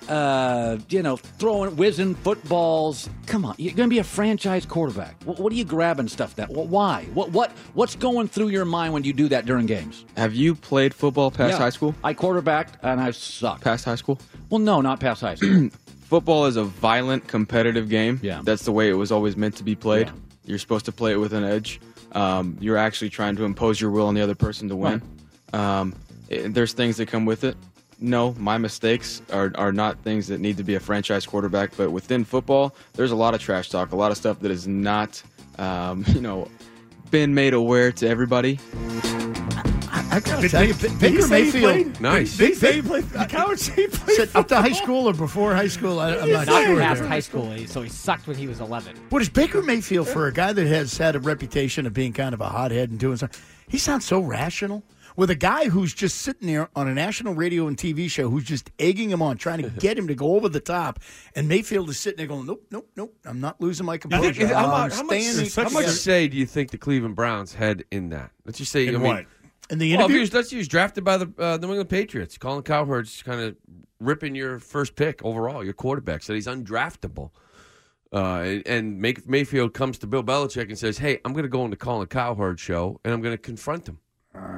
uh, you know, throwing, whizzing footballs. Come on, you're going to be a franchise quarterback. What, what are you grabbing stuff that? Well, why? What what what's going through your mind when you do that during games? Have you played football past Yeah. high school? I quarterbacked and I sucked. Past high school? Well, no, not past high school. Football is a violent, competitive game. Yeah. That's the way it was always meant to be played. Yeah. You're supposed to play it with an edge. Um, you're actually trying to impose your will on the other person to win. Um, it- there's things that come with it. No, my mistakes are, are not things that need to be a franchise quarterback. But within football, there's a lot of trash talk, a lot of stuff that is not, um, you know, been made aware to everybody. I gotta Did tell they- you, did he Baker say he Mayfield. played? Nice. Did he say he played? Did Coward say he played? Said up to high school or before high school? I, I'm not Not sure. past there. high school, so he sucked when he was eleven. What is Baker Mayfield for a guy that has had a reputation of being kind of a hothead and doing something? He sounds so rational. With a guy who's just sitting there on a national radio and T V show who's just egging him on, trying to get him to go over the top. And Mayfield is sitting there going, nope, nope, nope. I'm not losing my I composure. think- how I'm much, how much, staying how much together." say do you think the Cleveland Browns had in that? Let's just say, In I mean, what? In the well, if interview? he was, let's use drafted by the uh, New England Patriots. Colin Cowherd's kind of ripping your first pick overall, your quarterback, said he's undraftable. Uh, and and May- Mayfield comes to Bill Belichick and says, hey, I'm going to go on the Colin Cowherd show, and I'm going to confront him.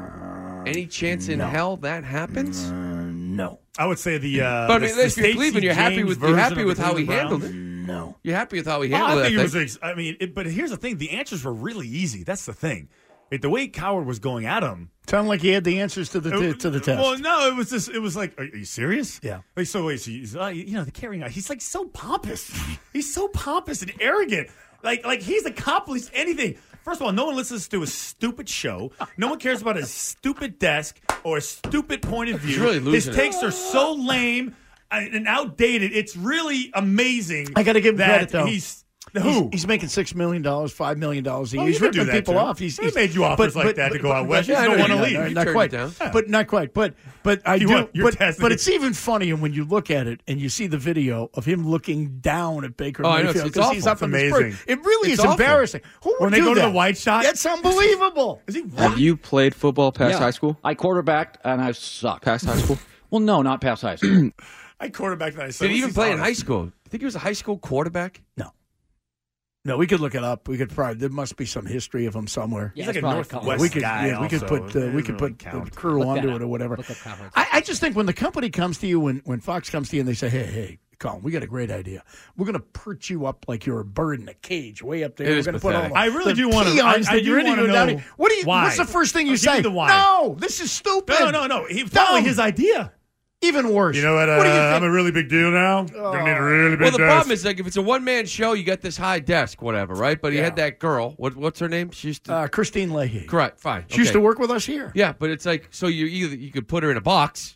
Any chance in no. hell that happens? Uh, no. I would say the. Uh, but I the- mean, the if you're Stacey Cleveland, you're happy James with you're version happy of with the how he Cleveland handled Browns? it. No. You're happy with how he Oh, handled I think that it was. thing. Ex- I mean, it, but here's the thing: the answers were really easy. That's the thing. Like, the way Coward was going at him, Sounded like he had the answers to the to, it- to the test. Well, no, it was just. It was like, are, are you serious? Yeah. Like, so wait, so he's, uh, you know, the carrying out. He's like so pompous. He's so pompous and arrogant. Like, like he's accomplished anything. First of all, no one listens to his stupid show. No one cares about his stupid desk or his stupid point of view. He's really his losing it. takes are so lame and outdated. It's really amazing. I got to give him that credit, though. He's He's, who? he's making six million dollars, five million dollars a year. Oh, he's you can do ripping that, people too. off. He's, They he's made you offers like that to go out west. You but- don't but- wanna no, leave. no, You Not turned quite. it down. Yeah. But not quite. But but I You do. want- you're but, testing but it. it's even funnier when you look at it and you see the video of him looking down at Baker Oh, I know. Mayfield It's- it's because he's awful. up in It's the spurt. amazing. It really It's is awful. embarrassing. Who would When they do go to that? the white shot? That's unbelievable. Is he? Have you played football past Yeah. high school? I quarterbacked and I sucked. Past high school? Well, no, not past high school. I quarterback that I said. Did he even he's play in honest. high school? You think he was a high school quarterback? No. No, we could look it up. We could probably. There must be some history of him somewhere. Yeah, He's like it's a probably Northwest Cowherd. we could, guy. yeah, we could also. put uh, It we doesn't could really put count. the crew Look that onto up. it or whatever. Look up Cowherd's. I, I just think when the company comes to you, when when Fox comes to you and they say, "Hey, hey, Colin, we got a great idea. We're going to perch you up like you're a bird in a cage, way up there. It We're is going to put all pathetic. the, I really the do wanna- peons I- I that do you're wanna interviewing down know here. What do you? why. What's the first thing you I'll give say? you the why. No, this is stupid. No, no, no. He following Dumb. his idea. Even worse. You know what? Uh, What do you think? I'm a really big deal now. Gonna need a really big Well, the desk. problem is, like, if it's a one man show, you got this high desk, whatever, right? But he Yeah. had that girl. What, what's her name? She used to. Uh, Christine Leahy. Correct. Fine. She used okay. to work with us here. Yeah, but it's like so you either you could put her in a box,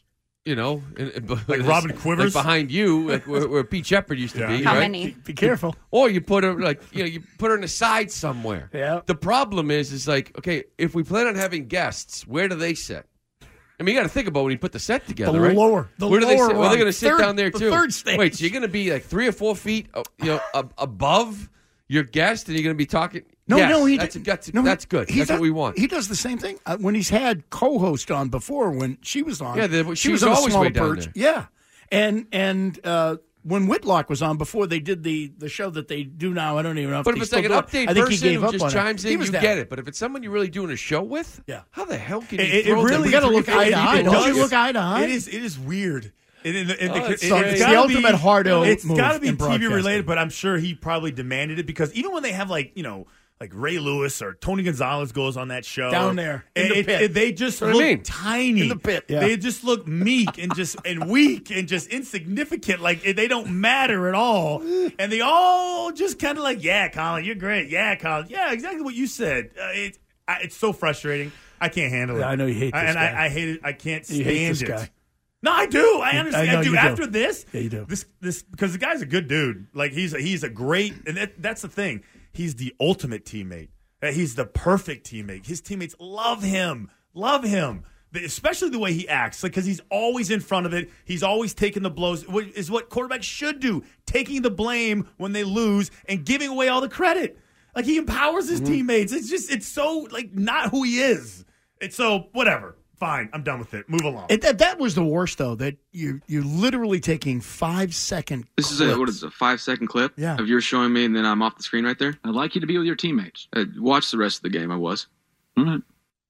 You know, in, in, Like Robin Quivers? like behind you, like where, where Pete Shepard used to Yeah. be. How right? many? Be, be careful. Or you put her like you know you put her in the side somewhere. Yeah. The problem is is like okay, if we plan on having guests, where do they sit? I mean, you got to think about when you put the set together, The right? lower- the where do they lower sit? Well, they're rung. going to sit Third- down there the too. third stage. Wait, so you're going to be like three or four feet, uh, you know, ab- above your guest, and you're going to be talking. No, Yes, no, he that's did- that's, no, that's good. he That's does- what we want. He does the same thing uh, when he's had co-host on before. When she was on, Yeah, the- she she was on a always smaller way down perch. there. Yeah, and and uh, when Whitlock was on before, they did the the show that they do now. I don't even know. If But they if it's still like an do it. update I think he person gave who up just on chimes it. He in, was you down. get it. But if it's someone you're really doing a show with, yeah, how the hell can you It, it throw really them? We gotta look it- eye to it eye. does. Don't you look eye to eye? It is. It is weird. And in the, in the, Oh, it's it- so- it's it's the gotta ultimate be, hardo It's move got to be in T V broadcasting. related, but I'm sure he probably demanded it because even when they have like you know like Ray Lewis or Tony Gonzalez goes on that show Down there, in it- the it- pit. it- they just That's what I look mean. tiny In the pit, yeah. They just look meek and just and weak and just insignificant. Like they don't matter at all, and they all just kind of like, yeah, Colin, you're great. Yeah, Colin, yeah, exactly what you said. Uh, it, I, it's so frustrating. I can't handle it. Yeah, I know you hate I- this and guy. I, I hate it. I can't stand You hate this it. guy. No, I do. I understand. I know I do. you do. After this, Yeah, you do. This, this, because the guy's a good dude. Like he's a, he's a great, and that, that's the thing. He's the ultimate teammate. Uh, He's the perfect teammate. His teammates love him, love him, The- especially the way he acts. Like because he's always in front of it. He's always taking the blows. What is what quarterbacks should do: taking the blame when they lose and giving away all the credit. Like he empowers his teammates. It's just it's so like not who he is. It's so whatever. Fine, I'm done with it. Move along. It, that, that was the worst, though. That you you're literally taking five second. This is a, what is it, a five second clip Yeah. of you showing me, and then I'm off the screen right there. I'd like you to be with your teammates. Uh, watch the rest of the game. I was. All right.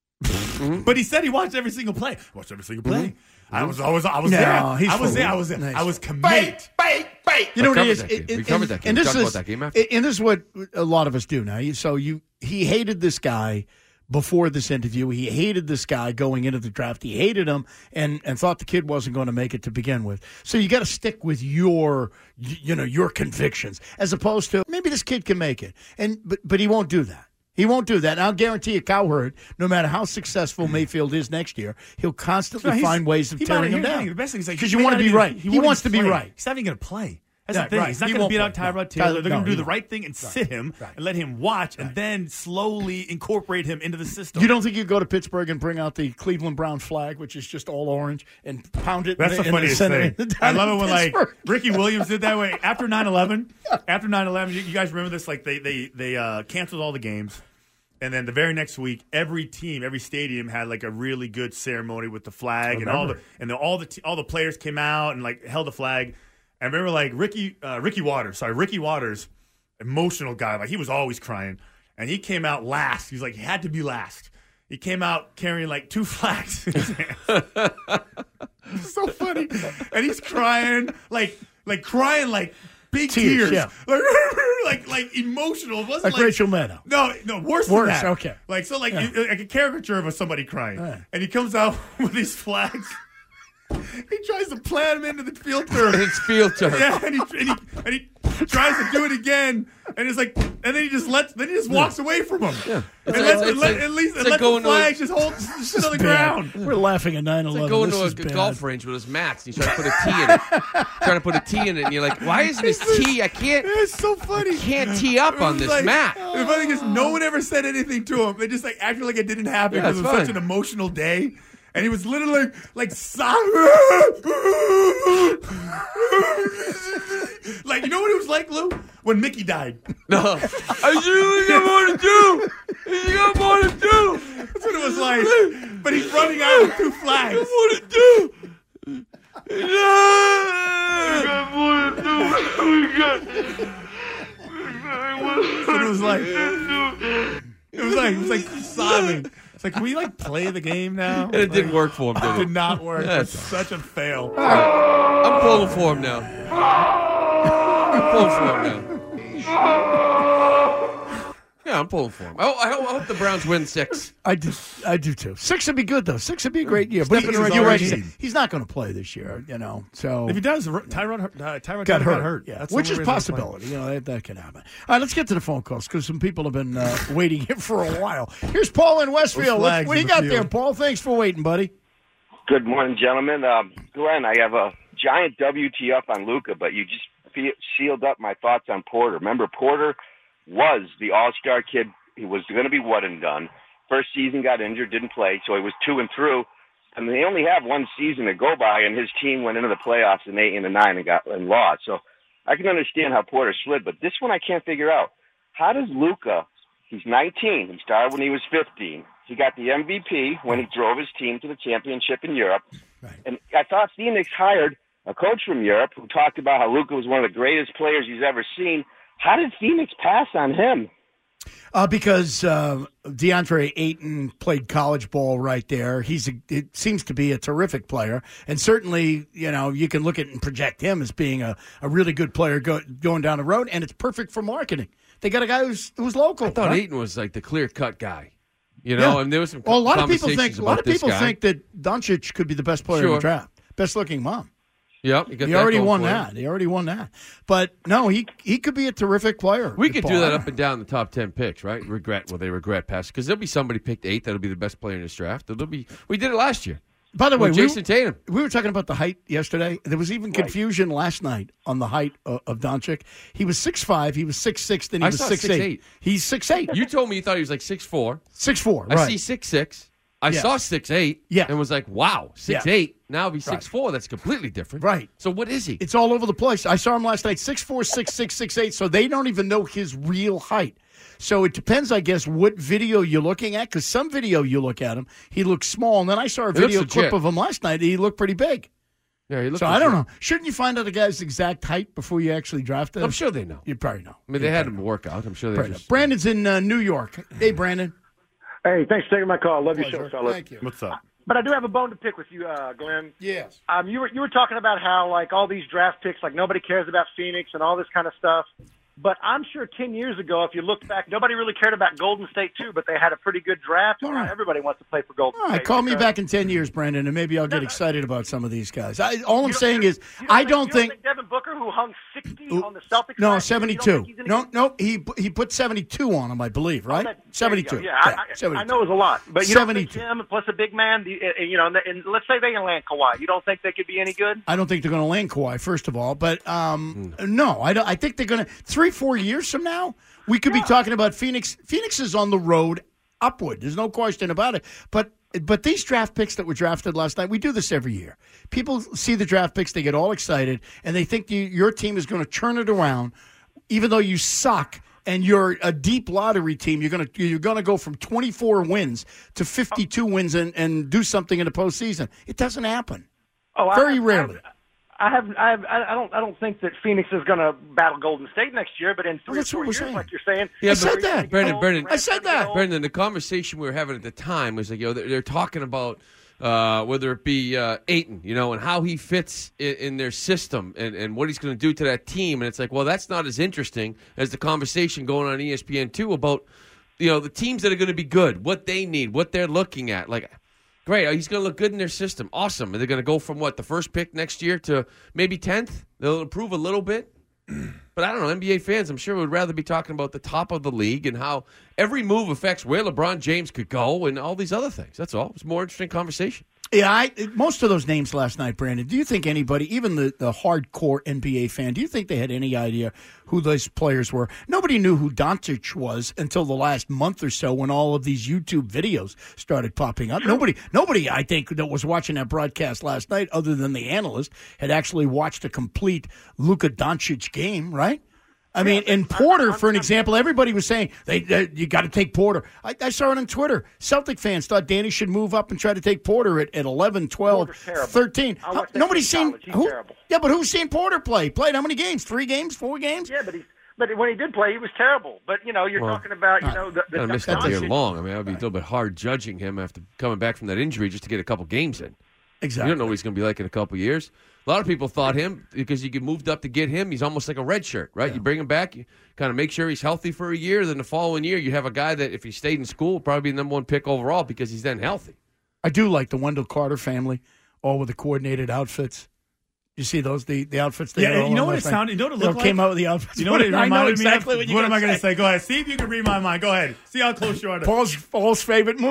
But he said he watched every single play. Watched every single play. I was always I was No, there. he's I was full. there. I was there. Nice. I was committed. Bait, bait, You know what it covered is? that game. It- We it- covered and- that game. And We this talked is about that game after. and this is what a lot of us do now. You- So you he hated this guy before this interview. He hated this guy going into the draft. He hated him and and thought the kid wasn't going to make it to begin with. So you got to stick with your y- you know your convictions as opposed to maybe this kid can make it. And but but he won't do that. He won't do that. And I'll guarantee you, Cowherd, no matter how successful Mayfield is next year, he'll constantly No, he's- find ways of he might- tearing him here's the down. thing, the best thing is like, because he you may want to not be even- right. he He, won't wants to even be play. right. He's not even going to play. That's Yeah, the thing. right. He's not He going to won't beat out play. No. Tyrod Taylor. Tyler- They're going no, to do he the won't. right thing and sit him and let him watch and then slowly incorporate him into the system. You don't think you go to Pittsburgh and bring out the Cleveland Brown flag, which is just all orange, and pound it? That's in the the, in funniest center, thing. down I love in it when like Pittsburgh? Ricky Williams did that way after nine eleven. After nine eleven, you, you guys remember this? Like they they they uh, canceled all the games, and then the very next week, every team, every stadium had like a really good ceremony with the flag, and all the and the, all the t- all the players came out and like held the flag. I remember like Ricky uh, Ricky Waters, sorry Ricky Waters, emotional guy, like he was always crying, and he came out last. He's like he had to be last. He came out carrying like two flags in his hands. It's so funny, and he's crying like like crying like big Tears, tears, yeah. like, like like emotional. It wasn't Like like, Rachel Maddow. No, no, worse, Worse, than that. okay. Like so, like Yeah. you, like a caricature of somebody crying, Right. and he comes out with these flags. He tries to plant him into the field turf. It's field turf. Yeah, and he, and he and he tries to do it again, and it's like, and then he just lets, then he just walks away from him. Yeah. And It's lets, like- and let, it's at least like and let the going to a- flags just hold shit on the Bad. ground. We're laughing at nine It's eleven. like going this to a is bad. golf range with his mats and he's trying to put a tee in it. trying to put a tee in it, and you're like, why isn't this tee? I can't. It's so funny. Can't tee up on It was this like, mat. The funny thing is, no one ever said anything to him. They just like acted like it didn't happen Yeah, because it it's was such fine. an emotional day. And he was literally like sobbing. Like, you know what it was like, Lou? When Mickey died. No. I really got more to do. I got more to do. That's what it was like. But he's running out with two flags. I got more to do. I got more to do. We got. That's what it was like. It was like, it was like sobbing. It's like, can we like play the game now? And it Like, didn't work for him, did It it? did not work. Yeah, It's such a fail. I'm pulling for him now. I'm pulling for him now. Yeah, I'm pulling for him. I, I, hope, I hope the Browns win six. I do, I do too. Six would be good though. Six would be a great year. But Stepping he- in you're his right. own He's, team. he's not going to play this year. You know, so If he does, Tyrod, uh, Tyrod got Taylor hurt. got hurt. Yeah, That's the which only is reason a he's playing. possibility. You know, that, that can happen. All right, let's get to the phone calls because some people have been uh, waiting here for a while. Here's Paul in Westfield. What, flags what do you in the got there, field. Paul? Thanks for waiting, buddy. Good morning, gentlemen. Um, Glenn, I have a giant W T F on Luka, but you just fe- sealed up my thoughts on Porter. Remember, Porter was the all-star kid. He was going to be one and done. First season got injured, didn't play, so he was two and through. And they only have one season to go by, and his team went into the playoffs in eight and a nine and got and lost. So I can understand how Porter slid, but this one I can't figure out. How does Luka? He's nineteen. He started when he was fifteen. He got the M V P when he drove his team to the championship in Europe. Right. And I thought Phoenix hired a coach from Europe who talked about how Luka was one of the greatest players he's ever seen. How did Phoenix pass on him? Uh, because uh, DeAndre Ayton played college ball right there. He's a, it seems to be a terrific player, and certainly, you know, you can look at and project him as being a, a really good player go, going down the road, and it's perfect for marketing. They got a guy who's who's local. I thought right? Ayton was like the clear cut guy. You know, Yeah. and there was some well, a lot of people conversations think a lot of about this people guy. think that Doncic could be the best player in Sure. the draft, best looking mom. Yep, you got He that already going won for him. that. He already won that. But no, he he could be a terrific player. We could Paul. do that up and down the top ten picks, right? Regret, well, they regret pass because there'll be somebody picked eight that'll be the best player in this draft. There'll be. We did it last year. By the way, with we, Jason Tatum. we were talking about the height yesterday. There was even confusion last night on the height of, of Doncic. He was six five. He was six six. Then he I was saw six six eight. eight. He's six eight. You told me you thought he was like six four. Six four. I Right. see six six. I Yeah. saw six eight. Yeah. and was like, wow, six Yeah. eight. Now if he's six four, that's completely different. Right. So what is he? It's all over the place. I saw him last night, six four, six six, six eight. So they don't even know his real height. So it depends, I guess, what video you're looking at. Because some video you look at him, he looks small, and then I saw a looks video legit. clip of him last night. He looked pretty big. Yeah, he looked So I don't legit. know. Shouldn't you find out a guy's exact height before you actually draft him? I'm sure they know. You probably know. I mean, they had him work out. I'm sure they Probably just. know. Brandon's in uh, New York. Hey, Brandon. Hey, thanks for taking my call. Love your Pleasure. show, fellas. Thank you. What's up? But I do have a bone to pick with you, uh, Glenn. Yes. Um, you were you were talking about how like all these draft picks, like nobody cares about Phoenix and all this kind of stuff. But I'm sure ten years ago, if you look back, nobody really cared about Golden State too. But they had a pretty good draft. All right. Everybody wants to play for Golden All right, State. call me because- back in ten years, Brandon, and maybe I'll get excited about some of these guys. I, all I'm You don't- saying is, you I think- don't you think. Devin Booker, who hung sixty on the Celtics. No, last year, you don't seventy-two. think he's any No, good? no, he he put seventy-two on him, I believe, right? There you go. seventy-two. Yeah, I, I, I seventy-two. know it was a lot, but you don't seventy-two. think him plus a big man, the- uh, you know, and, and let's say they can land Kawhi. You don't think they could be any good? I don't think they're going to land Kawhi, first of all. But um, no, I don't. I think they're going to three, four years from now, we could be talking about Phoenix. Phoenix is on the road upward. There's no question about it. But but these draft picks that were drafted last night, we do this every year. People see the draft picks, they get all excited, and they think you, your team is going to turn it around, even though you suck. And you're a deep lottery team. You're gonna you're gonna go from twenty-four wins to fifty-two wins and, and do something in the postseason. It doesn't happen. Oh, I Very have- rarely. I have, I have, I don't, I don't think that Phoenix is going to battle Golden State next year. But in three or that's what four we're years, saying. like you're saying, Yeah, they're but gonna get Brendan, old, Brendan, Durant's gonna get old. Brendan, the conversation we were having at the time was like, you know, they're, they're talking about uh, whether it be uh, Ayton, you know, and how he fits in, in their system and, and what he's going to do to that team. And it's like, well, that's not as interesting as the conversation going on E S P N two about, you know, the teams that are going to be good, what they need, what they're looking at. Like, great, he's going to look good in their system. Awesome. And they're going to go from, what, the first pick next year to maybe tenth? They'll improve a little bit. But I don't know, N B A fans, I'm sure would rather be talking about the top of the league and how every move affects where LeBron James could go and all these other things. That's all. It's a more interesting conversation. Yeah, I, most of those names last night, Brandon, do you think anybody, even the, the hardcore N B A fan, do you think they had any idea who those players were? Nobody knew who Doncic was until the last month or so when all of these YouTube videos started popping up. Nobody, nobody, I think, that was watching that broadcast last night, other than the analyst, had actually watched a complete Luka Doncic game, right? I mean, in Porter, for an example, everybody was saying they, they you got to take Porter. I, I saw it on Twitter. Celtic fans thought Danny should move up and try to take Porter at, at eleven, twelve, thirteen. I watched that Nobody's kid in seen college. He's who, terrible. Yeah, but who's seen Porter play? Played how many games? Three games? Four games? Yeah, but he's but when he did play, he was terrible. But you know, you're Well, talking about you know the, the Kind of missed that year Doncic- long. I mean, it would be a little bit hard judging him after coming back from that injury just to get a couple games in. Exactly. You don't know what he's going to be like in a couple years. A lot of people thought him, because you get moved up to get him, he's almost like a red shirt, right? You bring him back, you kind of make sure he's healthy for a year. Then the following year, you have a guy that, if he stayed in school, would probably be the number one pick overall because he's then healthy. I do like the Wendell Carter family, all with the coordinated outfits. You see those the, the outfits? They Yeah, had all you know on what last it night? sounded. You know what it They all looked like. came out with the outfits. You know what it I reminded know me exactly of? what you're What am gonna I going to say. say? Go ahead. See if you can read my mind. Go ahead. See how close you are. To Paul's Paul's favorite movie.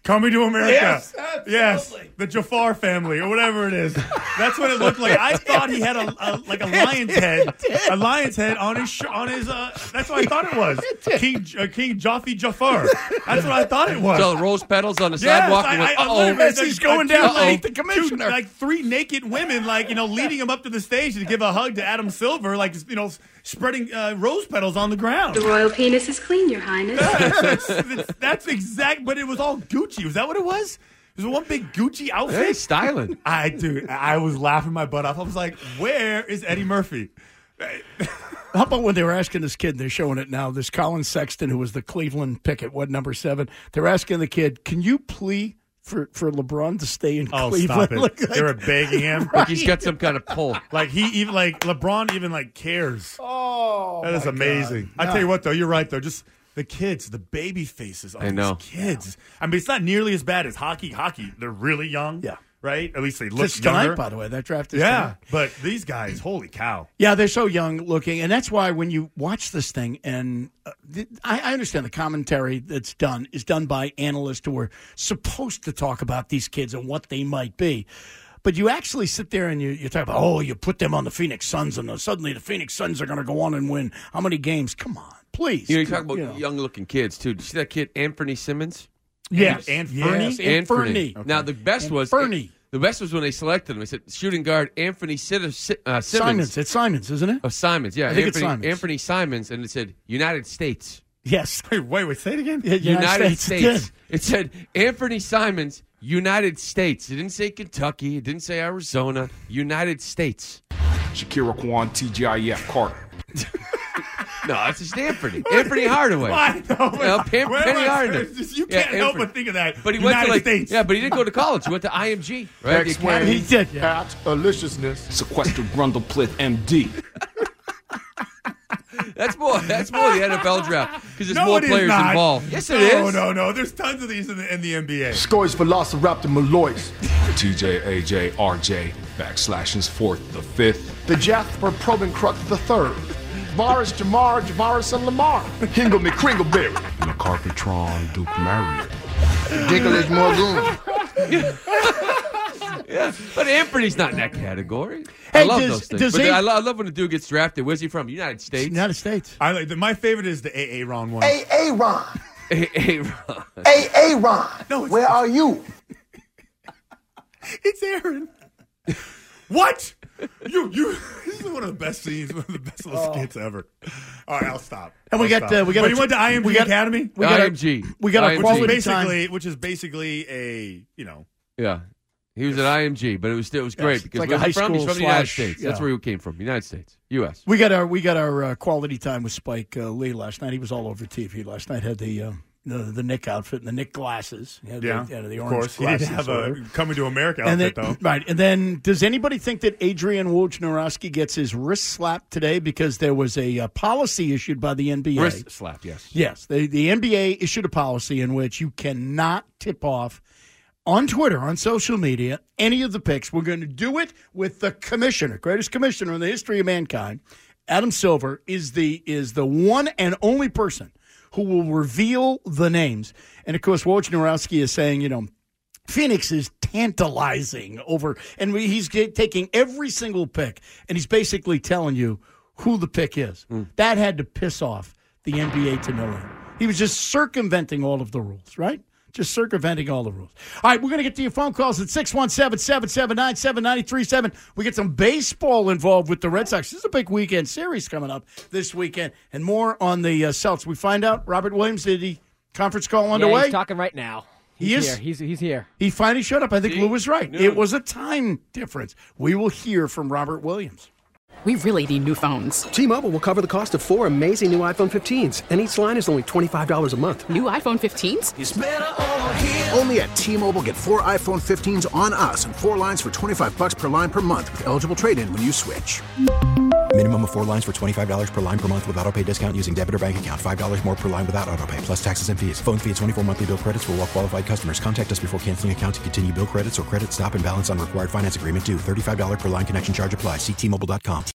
Coming to America. Yes, yes, the Jafar family or whatever it is. That's what it looked like. I thought he had a, a like a lion's head, a lion's head on his sh- on his. Uh, that's what I thought it was. King uh, King Jaffe Jafar. That's what I thought it was. So rose petals on the Yes, sidewalk. I, and went, I, I uh-oh. literally- As he's going down uh-oh. to meet the commissioner. Two, like three naked women, like you know, leading him up to the stage to give a hug to Adam Silver, like you know, spreading uh, rose petals on the ground. The royal penis is clean, Your Highness. that's, that's, that's exact, but it was all Gucci. Was that what it was? It was one big Gucci outfit. Hey, styling. I dude, I was laughing my butt off. I was like, "Where is Eddie Murphy?" How about when they were asking this kid, they're showing it now, this Colin Sexton, who was the Cleveland pick at what, number seven? They're asking the kid, can you plea for, for LeBron to stay in Oh, Cleveland? stop it! Like, they were begging him. Like he's got some kind of pull. Like he even like LeBron even like cares. Oh, that is my amazing. God. I tell you what, though, you're right though. Just the kids, the baby faces of I know. these kids. I mean, it's not nearly as bad as hockey. Hockey, they're really young. Yeah. Right? At least they look This tonight, younger. by the way, that draft is Yeah, tonight. but these guys, holy cow. Yeah, they're so young looking, and that's why when you watch this thing, and uh, th- I, I understand the commentary that's done is done by analysts who are supposed to talk about these kids and what they might be. But you actually sit there and you, you talk about, oh, you put them on the Phoenix Suns, and uh, suddenly the Phoenix Suns are going to go on and win. How many games? Come on, please. You know, you talk about You know. young-looking kids, too. Did you see that kid, Anthony Simmons? Yes. And Yes, Fernie? Anthony. Anthony. Now, the best was... Fernie. The best was when they selected him. They said shooting guard Anthony Sid- uh, Simmons. Simons. It's Simons, isn't it? Oh, Simons, yeah. I think Anthony, it's Simons. Anthony Simons, and it said United States. Yes. Wait, wait, wait, say it again. Yeah, United, States. States. It said Anthony Simons, United States. It didn't say Kentucky. It didn't say Arizona. United States. Shakira Kwan, T G I F, Carter. No, it's just Anthony. Anthony Hardaway. I know. You know, Pen- Where Penny am I- Hardaway. just- You Yeah, can't help Anthony. but think of that. But he United went to like, States. yeah, but he didn't go to college. He went to I M G, right? The academy. He did. Yeah. At Aliciousness. Sequester Grundleplith, M D. That's more. That's more the N F L draft because there's No, more it is players not. involved. Yes, it no, is. No, no, There's tons of these in the, in the N B A. Scores Velociraptor Malois. T J, A J, R J. Backslashes fourth, the fifth. The Jasper Probenkruk the third. Varus Jamar, Javaris and Lamar. Hingle McCringleberry. McCarpetron Duke Marriott. Dinklage Morgoon. Yeah, but Anthony's not in that category. Hey, I love does- those things. does But he- I, lo- I love when a dude gets drafted. Where's he from? United States. United States. I like the, my favorite is the A A Ron one. A A Ron. A- A-Ron. A A Ron. No, it's Where are you? It's Aaron. What? You you. This is one of the best scenes, one of the best little skits ever. All right, I'll stop. And we I'll got, stop. uh, we got But a- he went to I M G we got- Academy. we got a- I M G. we got a I M G. which is quality basically time. which is basically a you know Yeah. He was at I M G, but it was still it was great Yes, because it's like where's a he high from? He's school from the United slash- States. That's yeah. where he came from. United States. U S. We got our we got our uh, quality time with Spike uh, Lee last night. He was all over T V last night. Had the uh, the, the Nick outfit and the Nick glasses. He had yeah. the, yeah, the of orange course, he glasses. didn't have or a whatever. Coming to America And outfit then, though. right, and then does anybody think that Adrian Wojnarowski gets his wrist slapped today because there was a, uh policy issued by the N B A? Wrist slap, yes. Yes, the, the N B A issued a policy in which you cannot tip off on Twitter, on social media, any of the picks. We're going to do it with the commissioner, greatest commissioner in the history of mankind. Adam Silver is the is the one and only person who will reveal the names. And, of course, Wojnarowski is saying, you know, Phoenix is tantalizing over, and we, he's get, taking every single pick, and he's basically telling you who the pick is. Mm. That had to piss off the N B A to no end. He was just circumventing all of the rules, right? Just circumventing all the rules. All right, we're going to get to your phone calls at six one seven, seven seven nine, seven nine three seven. We get some baseball involved with the Red Sox. This is a big weekend series coming up this weekend, and more on the uh, Celtics. We find out Robert Williams, did he conference call Yeah, underway? he's talking right now. He's He is? here. He's he's here. He finally showed up. I think See? Lou was right. No. It was a time difference. We will hear from Robert Williams. We really need new phones. T-Mobile will cover the cost of four amazing new iPhone fifteens, and each line is only twenty-five dollars a month. New iPhone fifteens? Only at T-Mobile, get four iPhone fifteens on us and four lines for twenty-five bucks per line per month with eligible trade-in when you switch. Minimum of four lines for twenty-five dollars per line per month with auto pay discount using debit or bank account. five dollars more per line without auto pay, plus taxes and fees. Phone fee at twenty-four monthly bill credits for well-qualified customers. Contact us before canceling account to continue bill credits or credit stop and balance on required finance agreement due. thirty-five dollars per line connection charge applies. See T Mobile dot com.